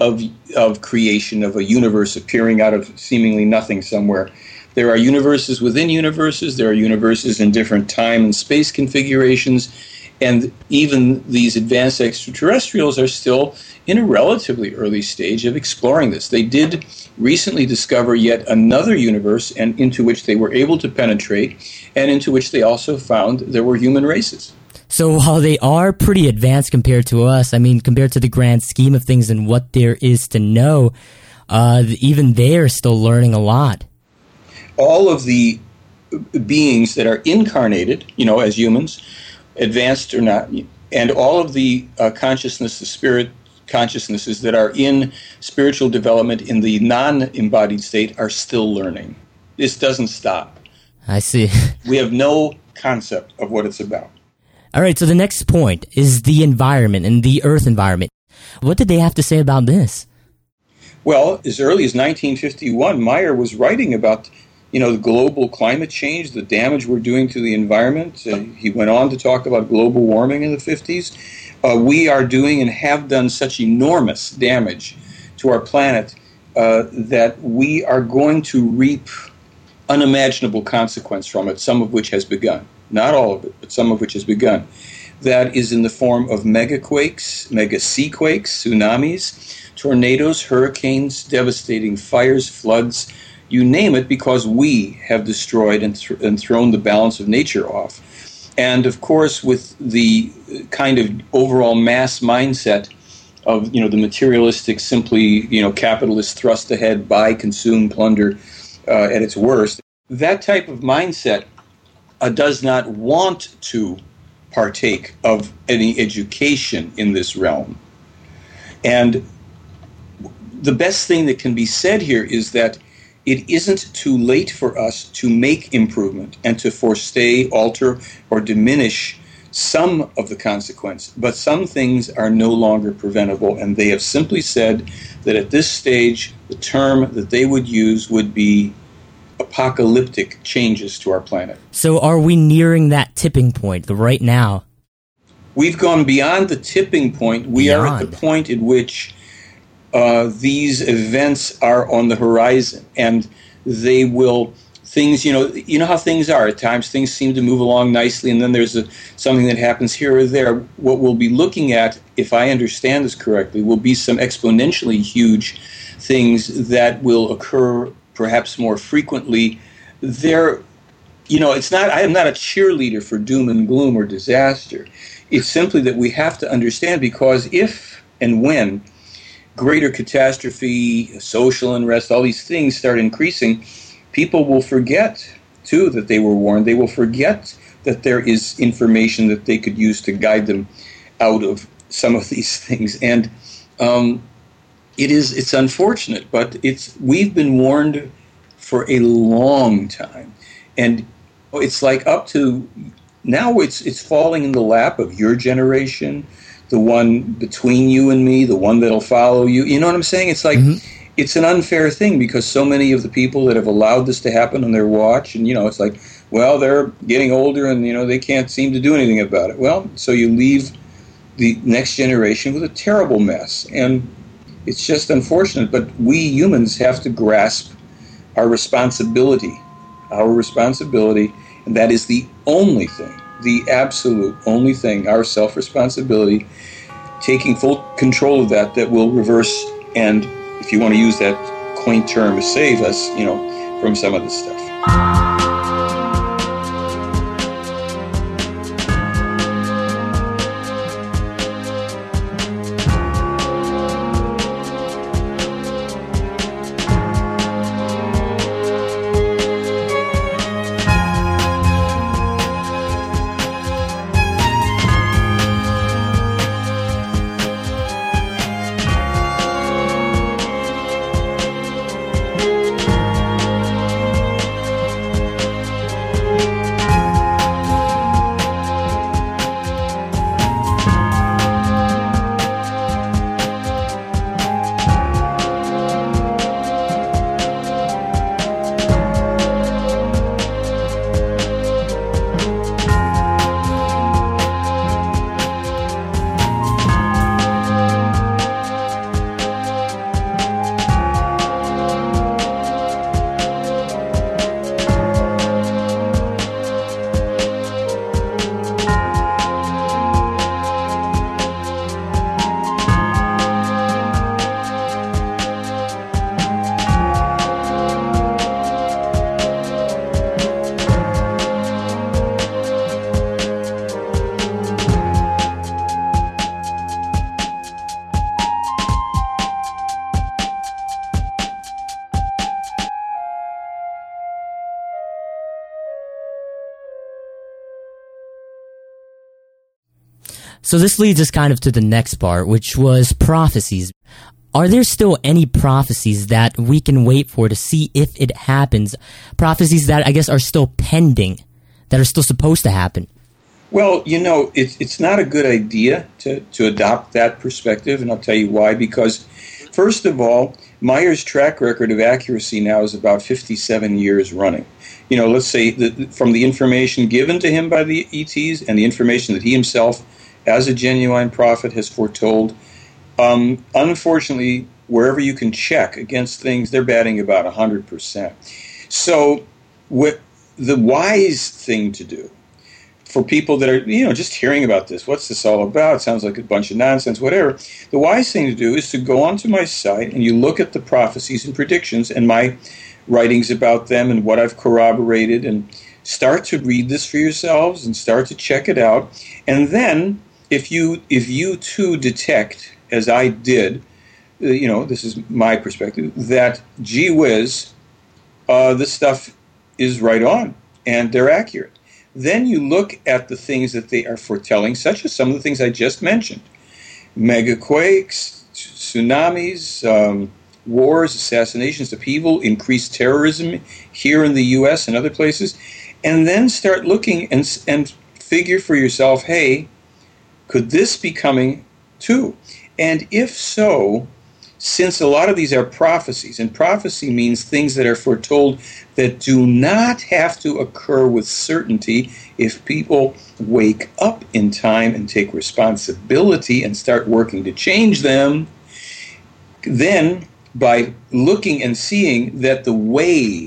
of creation of a universe appearing out of seemingly nothing somewhere. There are universes within universes. There are universes in different time and space configurations. And even these advanced extraterrestrials are still in a relatively early stage of exploring this. They did recently discover yet another universe, and into which they were able to penetrate, and into which they also found there were human races. So while they are pretty advanced compared to us, compared to the grand scheme of things and what there is to know, even they are still learning a lot. All of the beings that are incarnated, as humans, advanced or not, and all of the consciousness, the spirit consciousnesses that are in spiritual development in the non-embodied state are still learning. This doesn't stop. I see. We have no concept of what it's about. All right, so the next point is the environment and the Earth environment. What did they have to say about this? Well, as early as 1951, Meyer was writing about the global climate change, the damage we're doing to the environment. He went on to talk about global warming in the 50s. We are doing and have done such enormous damage to our planet that we are going to reap unimaginable consequence from it, some of which has begun. Not all of it, but some of which has begun. That is in the form of megaquakes, mega seaquakes, tsunamis, tornadoes, hurricanes, devastating fires, floods, you name it, because we have destroyed and thrown the balance of nature off. And of course, with the kind of overall mass mindset of the materialistic, simply capitalist thrust ahead, buy, consume, plunder at its worst, that type of mindset does not want to partake of any education in this realm. And the best thing that can be said here is that it isn't too late for us to make improvement and to forestay, alter, or diminish some of the consequence. But some things are no longer preventable, and they have simply said that at this stage, the term that they would use would be apocalyptic changes to our planet. So are we nearing that tipping point right now? We've gone beyond the tipping point. We are at the point at which these events are on the horizon, and things things, you know how things are. At times things seem to move along nicely, and then there's something that happens here or there. What we'll be looking at, if I understand this correctly, will be some exponentially huge things that will occur perhaps more frequently. It's not. I am not a cheerleader for doom and gloom or disaster. It's simply that we have to understand, because if and when greater catastrophe, social unrest, all these things start increasing, people will forget, too, that they were warned. They will forget that there is information that they could use to guide them out of some of these things. And it's unfortunate, but we've been warned for a long time. And it's like up to now it's falling in the lap of your generation, the one between you and me, the one that'll follow you. You know what I'm saying? It's like It's an unfair thing, because so many of the people that have allowed this to happen on their watch, and it's like, well, they're getting older and they can't seem to do anything about it. Well, so you leave the next generation with a terrible mess, and it's just unfortunate. But we humans have to grasp our responsibility, and that is the only thing, the absolute only thing, our self-responsibility, taking full control of that will reverse and, if you want to use that quaint term, save us, from some of this stuff. So this leads us kind of to the next part, which was prophecies. Are there still any prophecies that we can wait for to see if it happens? Prophecies that I guess are still pending, that are still supposed to happen? Well, it's not a good idea to adopt that perspective, and I'll tell you why. Because, first of all, Meyer's track record of accuracy now is about 57 years running. Let's say that from the information given to him by the ETs and the information that he himself, as a genuine prophet, has foretold. Unfortunately, wherever you can check against things, they're batting about 100%. So the wise thing to do for people that are, just hearing about this, what's this all about? It sounds like a bunch of nonsense, whatever. The wise thing to do is to go onto my site and you look at the prophecies and predictions and my writings about them and what I've corroborated, and start to read this for yourselves and start to check it out. And then if you too detect, as I did, this is my perspective, that gee whiz, this stuff is right on and they're accurate, then you look at the things that they are foretelling, such as some of the things I just mentioned: megaquakes, tsunamis, wars, assassinations, upheaval, increased terrorism here in the U.S. and other places, and then start looking and figure for yourself, hey, could this be coming too? And if so, since a lot of these are prophecies, and prophecy means things that are foretold that do not have to occur with certainty, if people wake up in time and take responsibility and start working to change them, then by looking and seeing that the way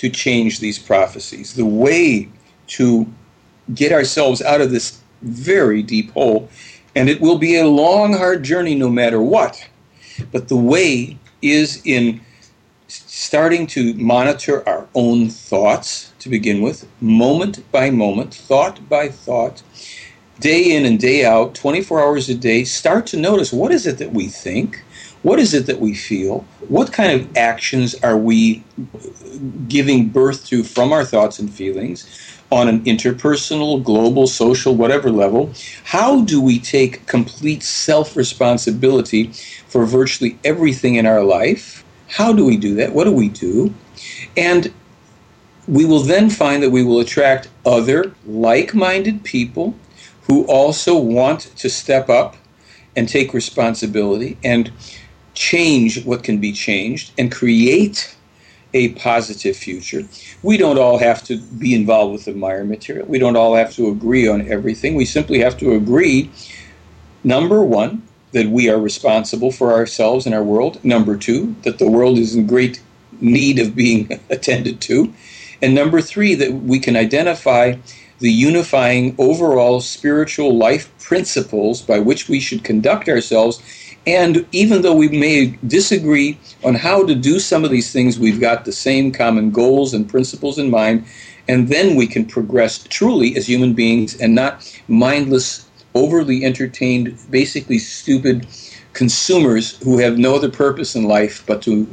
to change these prophecies, the way to get ourselves out of this very deep hole. And it will be a long, hard journey no matter what. But the way is in starting to monitor our own thoughts to begin with, moment by moment, thought by thought, day in and day out, 24 hours a day. Start to notice, what is it that we think? What is it that we feel? What kind of actions are we giving birth to from our thoughts and feelings on an interpersonal, global, social, whatever level? How do we take complete self-responsibility for virtually everything in our life? How do we do that? What do we do? And we will then find that we will attract other like-minded people who also want to step up and take responsibility and change what can be changed and create a positive future. We don't all have to be involved with the Meyer material. We don't all have to agree on everything. We simply have to agree, number one, that we are responsible for ourselves and our world. Number two, that the world is in great need of being attended to. And number three, that we can identify the unifying overall spiritual life principles by which we should conduct ourselves. And even though we may disagree on how to do some of these things, we've got the same common goals and principles in mind, and then we can progress truly as human beings and not mindless, overly entertained, basically stupid consumers who have no other purpose in life but to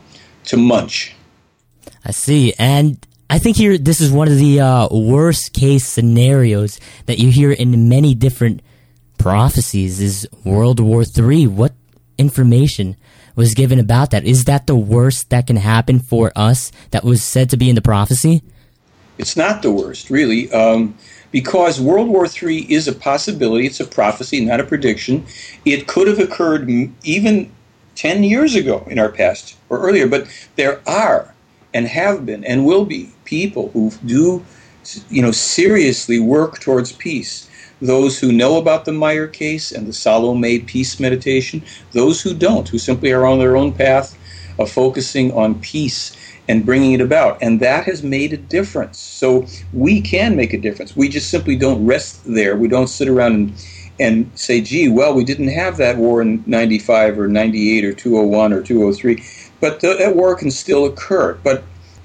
munch. I see. And I think here this is one of the worst case scenarios that you hear in many different prophecies is World War III. What information was given about that? Is that the worst that can happen for us that was said to be in the prophecy? It's not the worst, really, because World War III is a possibility. It's a prophecy, not a prediction. It could have occurred even 10 years ago in our past or earlier, but there are and have been and will be people who do, seriously work towards peace. Those who know about the Meyer case and the Salome peace meditation, those who don't, who simply are on their own path of focusing on peace and bringing it about. And that has made a difference. So we can make a difference. We just simply don't rest there. We don't sit around and say, gee, well, we didn't have that war in 95 or 98 or 201 or 203. But that war can still occur. But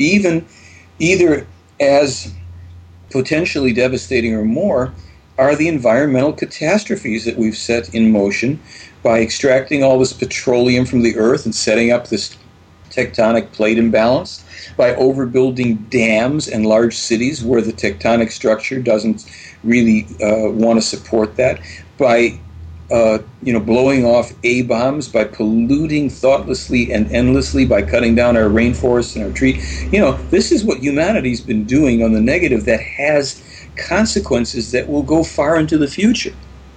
either as potentially devastating or more are the environmental catastrophes that we've set in motion by extracting all this petroleum from the earth and setting up this tectonic plate imbalance, by overbuilding dams and large cities where the tectonic structure doesn't really want to support that, by blowing off A-bombs, by polluting thoughtlessly and endlessly, by cutting down our rainforests and our trees. This is what humanity's been doing on the negative that has consequences that will go far into the future.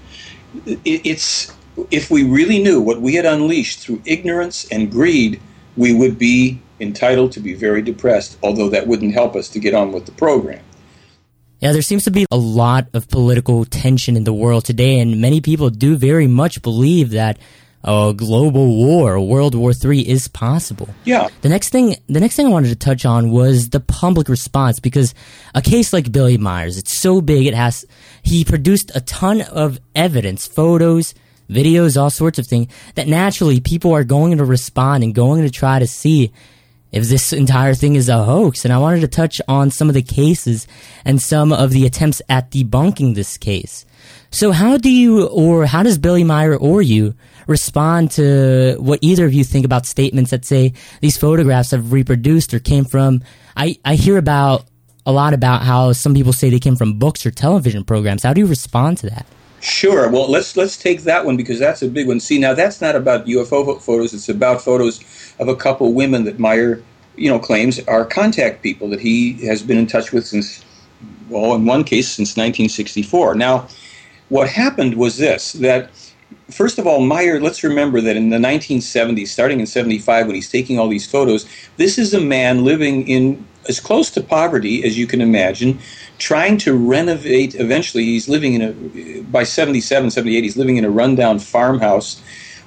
It's if we really knew what we had unleashed through ignorance and greed, we would be entitled to be very depressed, although that wouldn't help us to get on with the program. Yeah, there seems to be a lot of political tension in the world today, and many people do very much believe that a global war, World War III, is possible. Yeah. The next thing I wanted to touch on was the public response, because a case like Billy Myers, it's so big, he produced a ton of evidence, photos, videos, all sorts of things, that naturally people are going to respond and going to try to see if this entire thing is a hoax. And I wanted to touch on some of the cases and some of the attempts at debunking this case. So how does Billy Meyer or you respond to what either of you think about statements that say these photographs have reproduced or came from, I hear a lot about how some people say they came from books or television programs. How do you respond to that? Sure. Well, let's take that one because that's a big one. See, now that's not about UFO photos. It's about photos of a couple women that Meyer, claims are contact people that he has been in touch with since, in one case, since 1964. Now, what happened was this, that first of all, Meyer, let's remember that in the 1970s, starting in 75, when he's taking all these photos, this is a man living in as close to poverty as you can imagine, trying to renovate. Eventually, he's living by 77, 78, he's living in a rundown farmhouse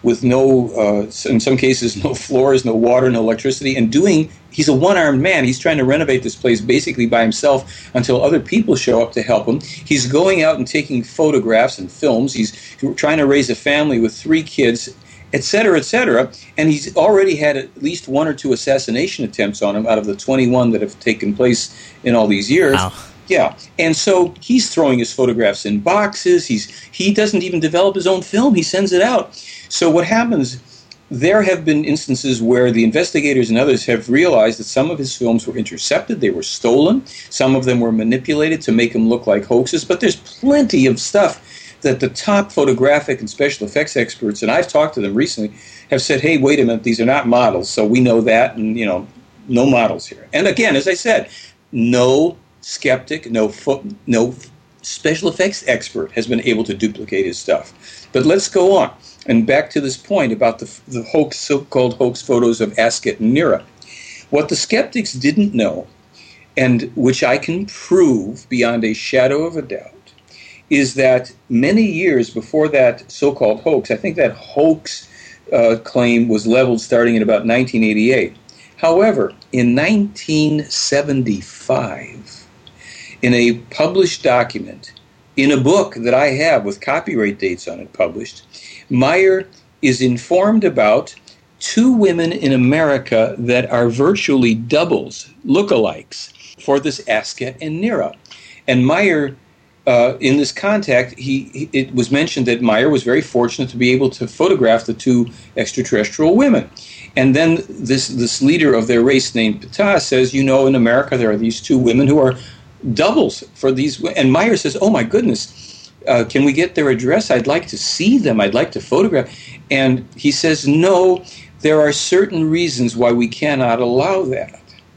with no, in some cases, no floors, no water, no electricity, and he's a one-armed man. He's trying to renovate this place basically by himself until other people show up to help him. He's going out and taking photographs and films. He's trying to raise a family with 3 kids, et cetera, and he's already had at least 1 or 2 assassination attempts on him out of the 21 that have taken place in all these years. Wow. Yeah, and so he's throwing his photographs in boxes. He doesn't even develop his own film. He sends it out. So what happens, there have been instances where the investigators and others have realized that some of his films were intercepted, they were stolen, some of them were manipulated to make them look like hoaxes, but there's plenty of stuff that the top photographic and special effects experts, and I've talked to them recently, have said, hey, wait a minute, these are not models, so we know that, and, no models here. And again, as I said, no skeptic, no special effects expert has been able to duplicate his stuff. But let's go on. And back to this point about the hoax, so-called hoax photos of Asket and Nira. What the skeptics didn't know, and which I can prove beyond a shadow of a doubt, is that many years before that so-called hoax, I think that hoax claim was leveled starting in about 1988. However, in 1975, in a published document, in a book that I have with copyright dates on it published, Meyer is informed about 2 women in America that are virtually doubles, lookalikes, for this Asket and Nira. And Meyer, in this contact, it was mentioned that Meyer was very fortunate to be able to photograph the 2 extraterrestrial women. And then this leader of their race named Ptah says, in America there are these 2 women who are doubles for these. And Meyer says, oh my goodness, can we get their address? I'd like to see them. I'd like to photograph. And he says, no, there are certain reasons why we cannot allow that.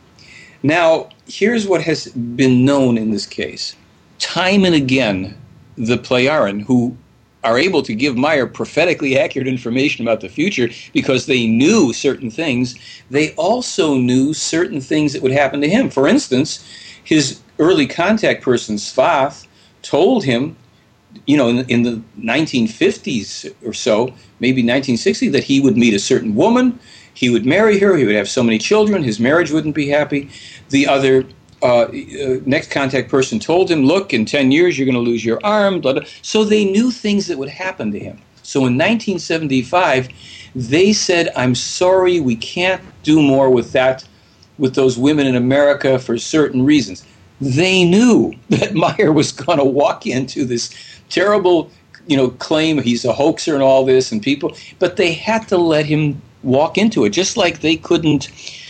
Now, here's what has been known in this case. Time and again, the Plejaren, who are able to give Meyer prophetically accurate information about the future because they knew certain things, they also knew certain things that would happen to him. For instance, his early contact person, Svath, told him, in the 1950s or so, maybe 1960, that he would meet a certain woman, he would marry her, he would have so many children, his marriage wouldn't be happy. The other next contact person told him, look, in 10 years you're going to lose your arm, blah, blah. So they knew things that would happen to him. So in 1975, they said, I'm sorry, we can't do more with those women in America for certain reasons. They knew that Meyer was going to walk into this terrible, claim he's a hoaxer and all this, and people, but they had to let him walk into it, just like they couldn't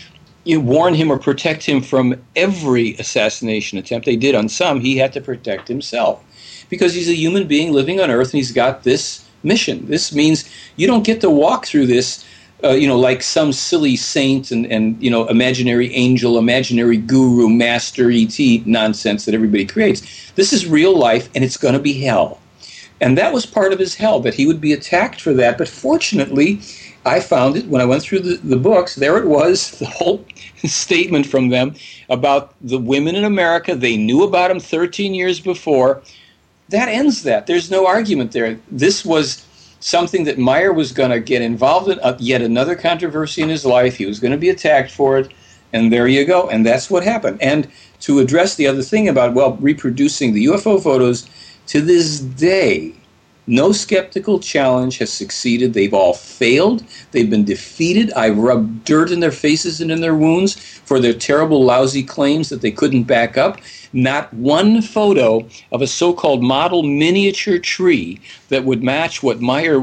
warn him or protect him from every assassination attempt they did on some. He had to protect himself because he's a human being living on Earth, and he's got this mission. This means you don't get to walk through this like some silly saint and imaginary angel, imaginary guru, master, E.T. nonsense that everybody creates. This is real life, and it's going to be hell. And that was part of his hell, that he would be attacked for that. But fortunately, I found it when I went through the books. There it was, the whole statement from them about the women in America. They knew about them 13 years before. That ends that. There's no argument there. This was something that Meyer was going to get involved in, yet another controversy in his life. He was going to be attacked for it, and there you go. And that's what happened. And to address the other thing about, reproducing the UFO photos, to this day, no skeptical challenge has succeeded. They've all failed. They've been defeated. I rubbed dirt in their faces and in their wounds for their terrible, lousy claims that they couldn't back up. Not one photo of a so-called model miniature tree that would match what Meyer,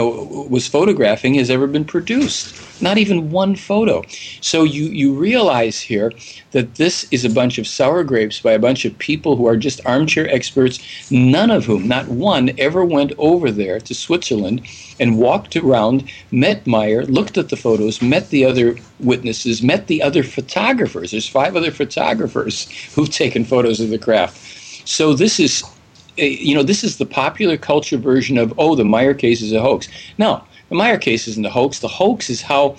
was photographing has ever been produced. Not even one photo. So you realize here that this is a bunch of sour grapes by a bunch of people who are just armchair experts, none of whom, not one, ever went over there to Switzerland and walked around, met Meyer, looked at the photos, met the other witnesses, met the other photographers. There's 5 other photographers who've taken photos of the craft. So this is, this is the popular culture version of, the Meyer case is a hoax. No, the Meyer case isn't a hoax. The hoax is how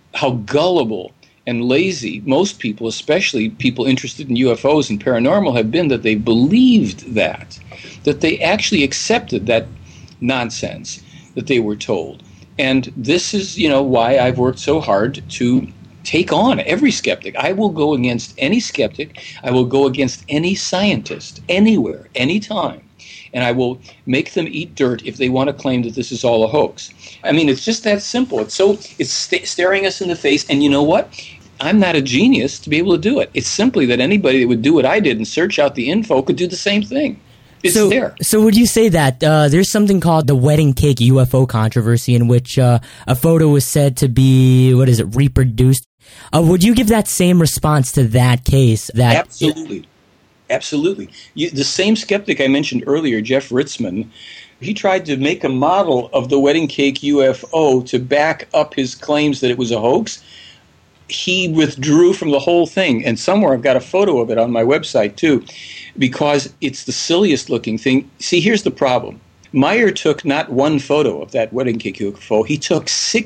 gullible and lazy most people, especially people interested in UFOs and paranormal, have been, that they believed that they actually accepted that nonsense that they were told. And this is, why I've worked so hard to take on every skeptic. I will go against any skeptic. I will go against any scientist, anywhere, anytime. And I will make them eat dirt if they want to claim that this is all a hoax. I mean, it's just that simple. It's staring us in the face. And you know what? I'm not a genius to be able to do it. It's simply that anybody that would do what I did and search out the info could do the same thing. It's there. So would you say that there's something called the wedding cake UFO controversy, in which a photo was said to be, reproduced? Would you give that same response to that case? Absolutely. Absolutely. The same skeptic I mentioned earlier, Jeff Ritzmann, he tried to make a model of the wedding cake UFO to back up his claims that it was a hoax. He withdrew from the whole thing, and somewhere I've got a photo of it on my website too, because it's the silliest looking thing. See, here's the problem. Meyer took not one photo of that wedding cake UFO, he took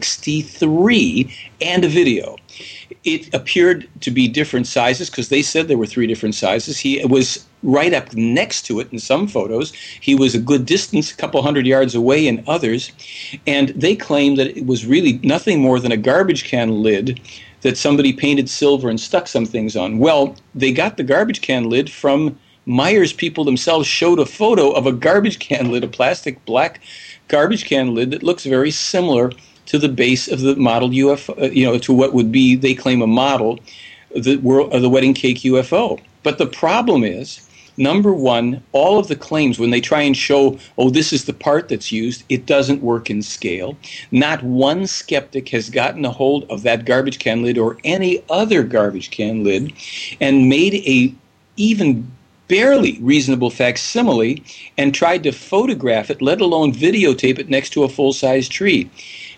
63 and a video. It appeared to be different sizes because they said there were 3 different sizes. He was right up next to it in some photos. He was a good distance, a couple hundred yards away in others. And they claimed that it was really nothing more than a garbage can lid that somebody painted silver and stuck some things on. Well, they got the garbage can lid from Meyer's people themselves, showed a photo of a garbage can lid, a plastic black garbage can lid that looks very similar to the base of the model UFO, to what would be, they claim, a model of the wedding cake UFO. But the problem is, number one, all of the claims, when they try and show, this is the part that's used, it doesn't work in scale. Not one skeptic has gotten a hold of that garbage can lid or any other garbage can lid and made a even barely reasonable facsimile and tried to photograph it, let alone videotape it next to a full-size tree.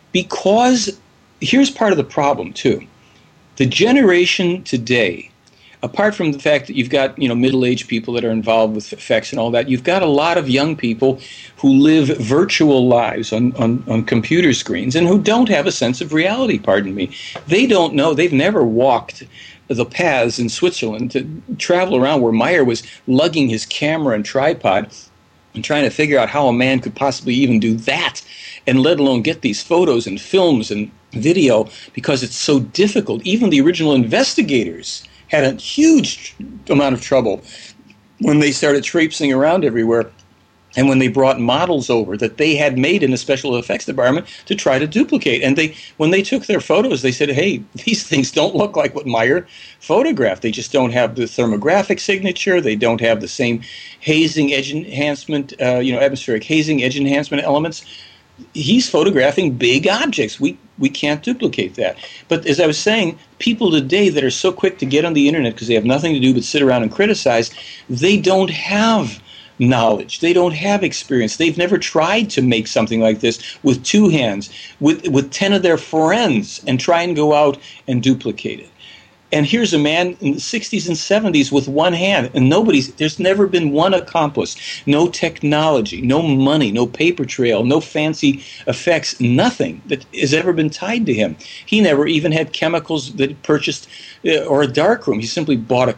Because here's part of the problem, too. The generation today, apart from the fact that you've got, middle-aged people that are involved with effects and all that, you've got a lot of young people who live virtual lives on computer screens and who don't have a sense of reality, pardon me. They don't know. They've never walked the paths in Switzerland to travel around where Meyer was lugging his camera and tripod and trying to figure out how a man could possibly even do that, and let alone get these photos and films and video, because it's so difficult. Even the original investigators had a huge amount of trouble when they started traipsing around everywhere and when they brought models over that they had made in the special effects department to try to duplicate. And when they took their photos, they said, hey, these things don't look like what Meyer photographed. They just don't have the thermographic signature. They don't have the same hazing edge enhancement, atmospheric hazing edge enhancement elements. He's photographing big objects. We can't duplicate that. But as I was saying, people today that are so quick to get on the internet because they have nothing to do but sit around and criticize, they don't have knowledge. They don't have experience. They've never tried to make something like this with 2 hands, with 10 of their friends, and try and go out and duplicate it. And here's a man in the 60s and 70s with 1 hand, and there's never been one accomplice. No technology, no money, no paper trail, no fancy effects, nothing that has ever been tied to him. He never even had chemicals that he purchased or a darkroom. He simply bought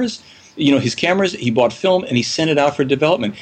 his cameras, he bought film, and he sent it out for development.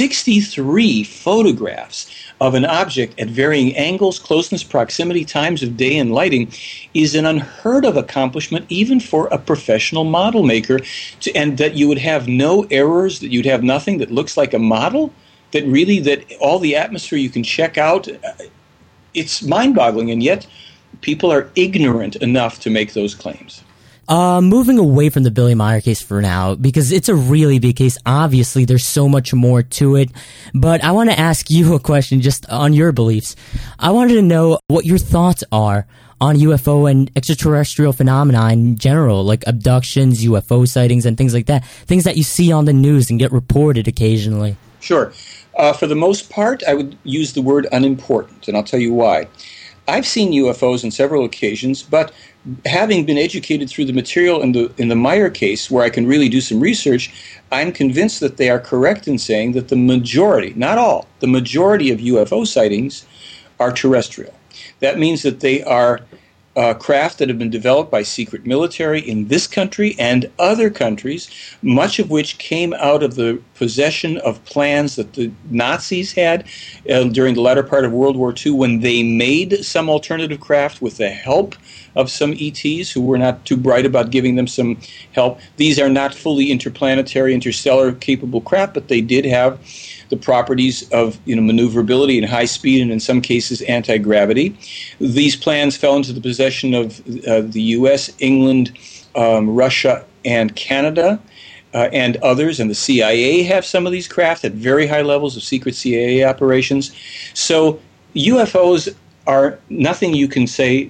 63 photographs of an object at varying angles, closeness, proximity, times of day, and lighting is an unheard of accomplishment even for a professional model maker, and that you would have no errors, that you'd have nothing that looks like a model, that all the atmosphere you can check out. It's mind-boggling, and yet people are ignorant enough to make those claims. Moving away from the Billy Meier case for now, because it's a really big case. Obviously, there's so much more to it. But I want to ask you a question just on your beliefs. I wanted to know what your thoughts are on UFO and extraterrestrial phenomena in general, like abductions, UFO sightings, and things like that. Things that you see on the news and get reported occasionally. Sure. For the most part, I would use the word unimportant, and I'll tell you why. I've seen UFOs on several occasions, but having been educated through the material in the Meier case, where I can really do some research, I'm convinced that they are correct in saying that the majority, not all, the majority of UFO sightings are terrestrial. That means that they are craft that have been developed by secret military in this country and other countries, much of which came out of the possession of plans that the Nazis had during the latter part of World War II when they made some alternative craft with the help of some ETs who were not too bright about giving them some help. These are not fully interplanetary, interstellar capable craft, but they did have the properties of maneuverability and high speed, and in some cases anti-gravity. These plans fell into the possession of the U.S., England, Russia, and Canada, and others, and the CIA have some of these craft at very high levels of secret CIA operations. So UFOs are nothing you can say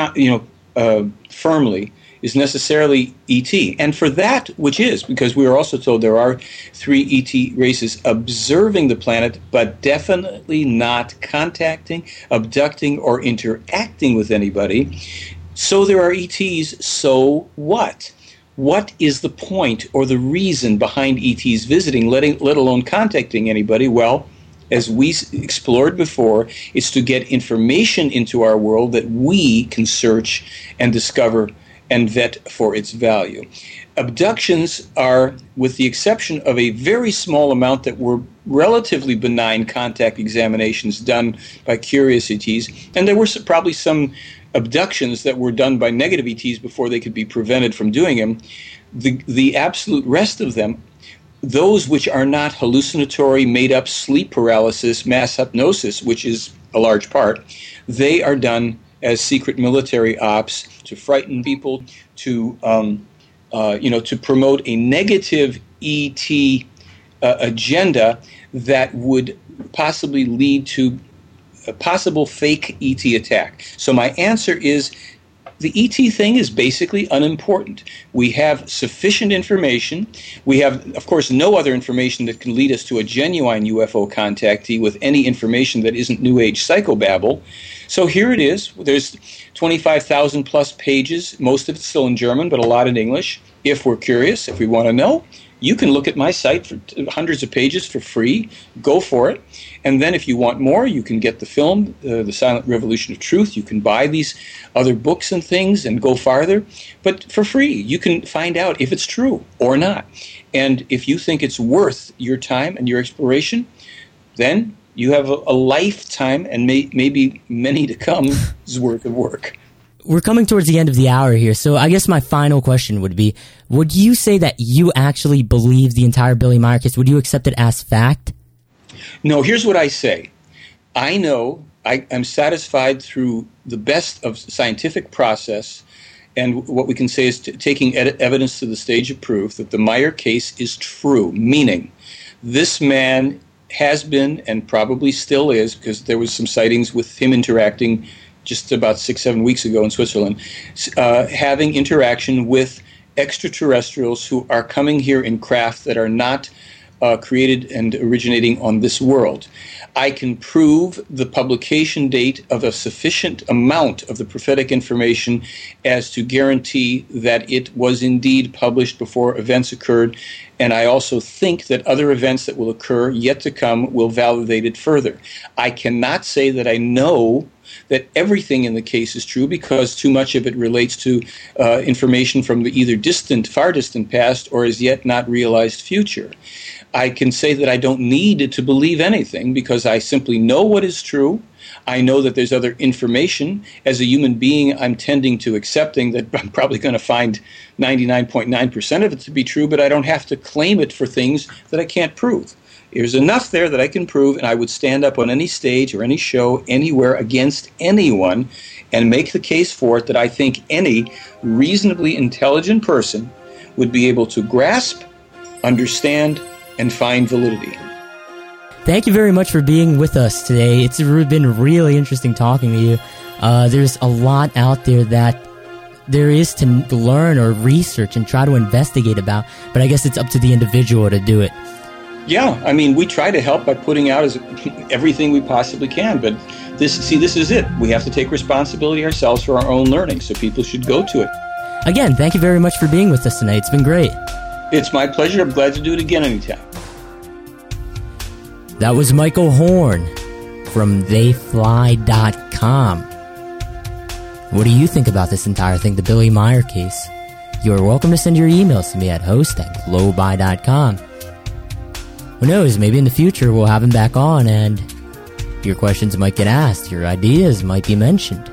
firmly is necessarily ET. And for that, which is, because we are also told there are 3 ET races observing the planet, but definitely not contacting, abducting, or interacting with anybody. So there are ETs, so what? What is the point or the reason behind ETs visiting, let alone contacting anybody? Well, as we explored before, it's to get information into our world that we can search and discover and vet for its value. Abductions are, with the exception of a very small amount that were relatively benign contact examinations done by curious ETs, and there were probably some abductions that were done by negative ETs before they could be prevented from doing them. The absolute rest of them, those which are not hallucinatory, made-up sleep paralysis, mass hypnosis, which is a large part, they are done as secret military ops to frighten people, to promote a negative ET agenda that would possibly lead to a possible fake ET attack. So my answer is the ET thing is basically unimportant. We have sufficient information. We have, of course, no other information that can lead us to a genuine UFO contactee with any information that isn't New Age psychobabble. So here it is. There's 25,000 plus pages. Most of it's still in German, but a lot in English. If we're curious, if we want to know, you can look at my site for hundreds of pages for free. Go for it. And then if you want more, you can get the film, The Silent Revolution of Truth. You can buy these other books and things and go farther. But for free, you can find out if it's true or not. And if you think it's worth your time and your exploration, then you have a lifetime and maybe many to come's worth of work. We're coming towards the end of the hour here, so I guess my final question would be, would you say that you actually believe the entire Billy Meier case? Would you accept it as fact? No, here's what I say. I know I'm satisfied through the best of scientific process, and what we can say is taking evidence to the stage of proof that the Meier case is true, meaning this man has been and probably still is, because there was some sightings with him interacting just about 6-7 weeks ago in Switzerland, having interaction with extraterrestrials who are coming here in craft that are not created and originating on this world. I can prove the publication date of a sufficient amount of the prophetic information as to guarantee that it was indeed published before events occurred, and I also think that other events that will occur yet to come will validate it further. I cannot say that I know that everything in the case is true, because too much of it relates to information from the either far distant past or as yet not realized future. I can say that I don't need to believe anything because I simply know what is true. I know that there's other information. As a human being, I'm tending to accepting that I'm probably going to find 99.9% of it to be true, but I don't have to claim it for things that I can't prove. There's enough there that I can prove, and I would stand up on any stage or any show anywhere against anyone and make the case for it that I think any reasonably intelligent person would be able to grasp, understand, and find validity. Thank you very much for being with us today. It's been really interesting talking to you. There's a lot out there that there is to learn or research and try to investigate about, but I guess it's up to the individual to do it. Yeah, I mean, we try to help by putting out everything we possibly can, but this is it. We have to take responsibility ourselves for our own learning, so people should go to it. Again, thank you very much for being with us tonight. It's been great. It's my pleasure. I'm glad to do it again anytime. That was Michael Horn from TheyFly.com. What do you think about this entire thing, the Billy Meyer case? You are welcome to send your emails to me at host@glowby.com. Who knows, maybe in the future we'll have him back on and your questions might get asked, your ideas might be mentioned.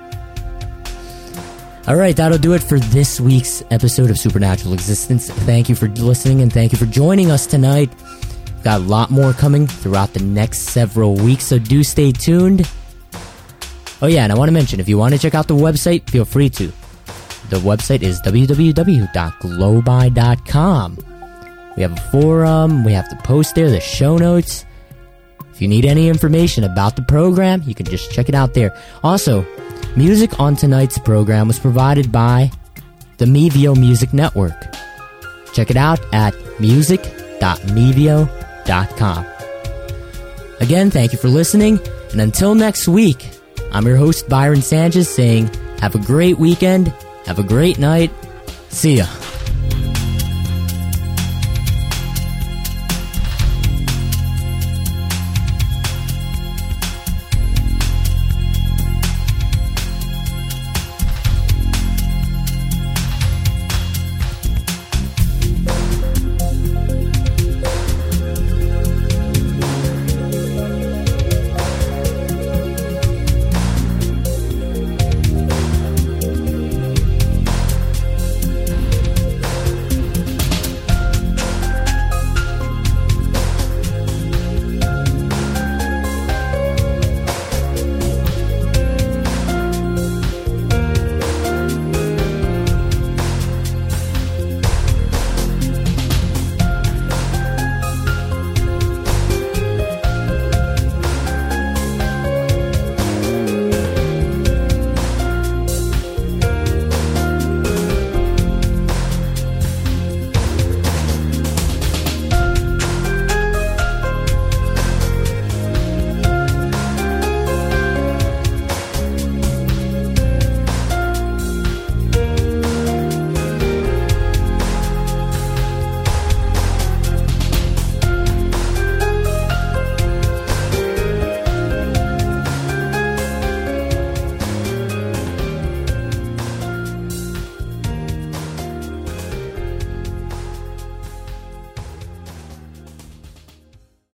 Alright, that'll do it for this week's episode of Supernatural Existence. Thank you for listening and thank you for joining us tonight. We've got a lot more coming throughout the next several weeks, so do stay tuned. Oh yeah, and I want to mention, if you want to check out the website, feel free to. The website is www.glowby.com. We have a forum, we have the post there, the show notes. If you need any information about the program, you can just check it out there. Also, music on tonight's program was provided by the Mevio Music Network. Check it out at music.mevio.com. Again, thank you for listening, and until next week, I'm your host, Byron Sanchez, saying have a great weekend, have a great night, see ya.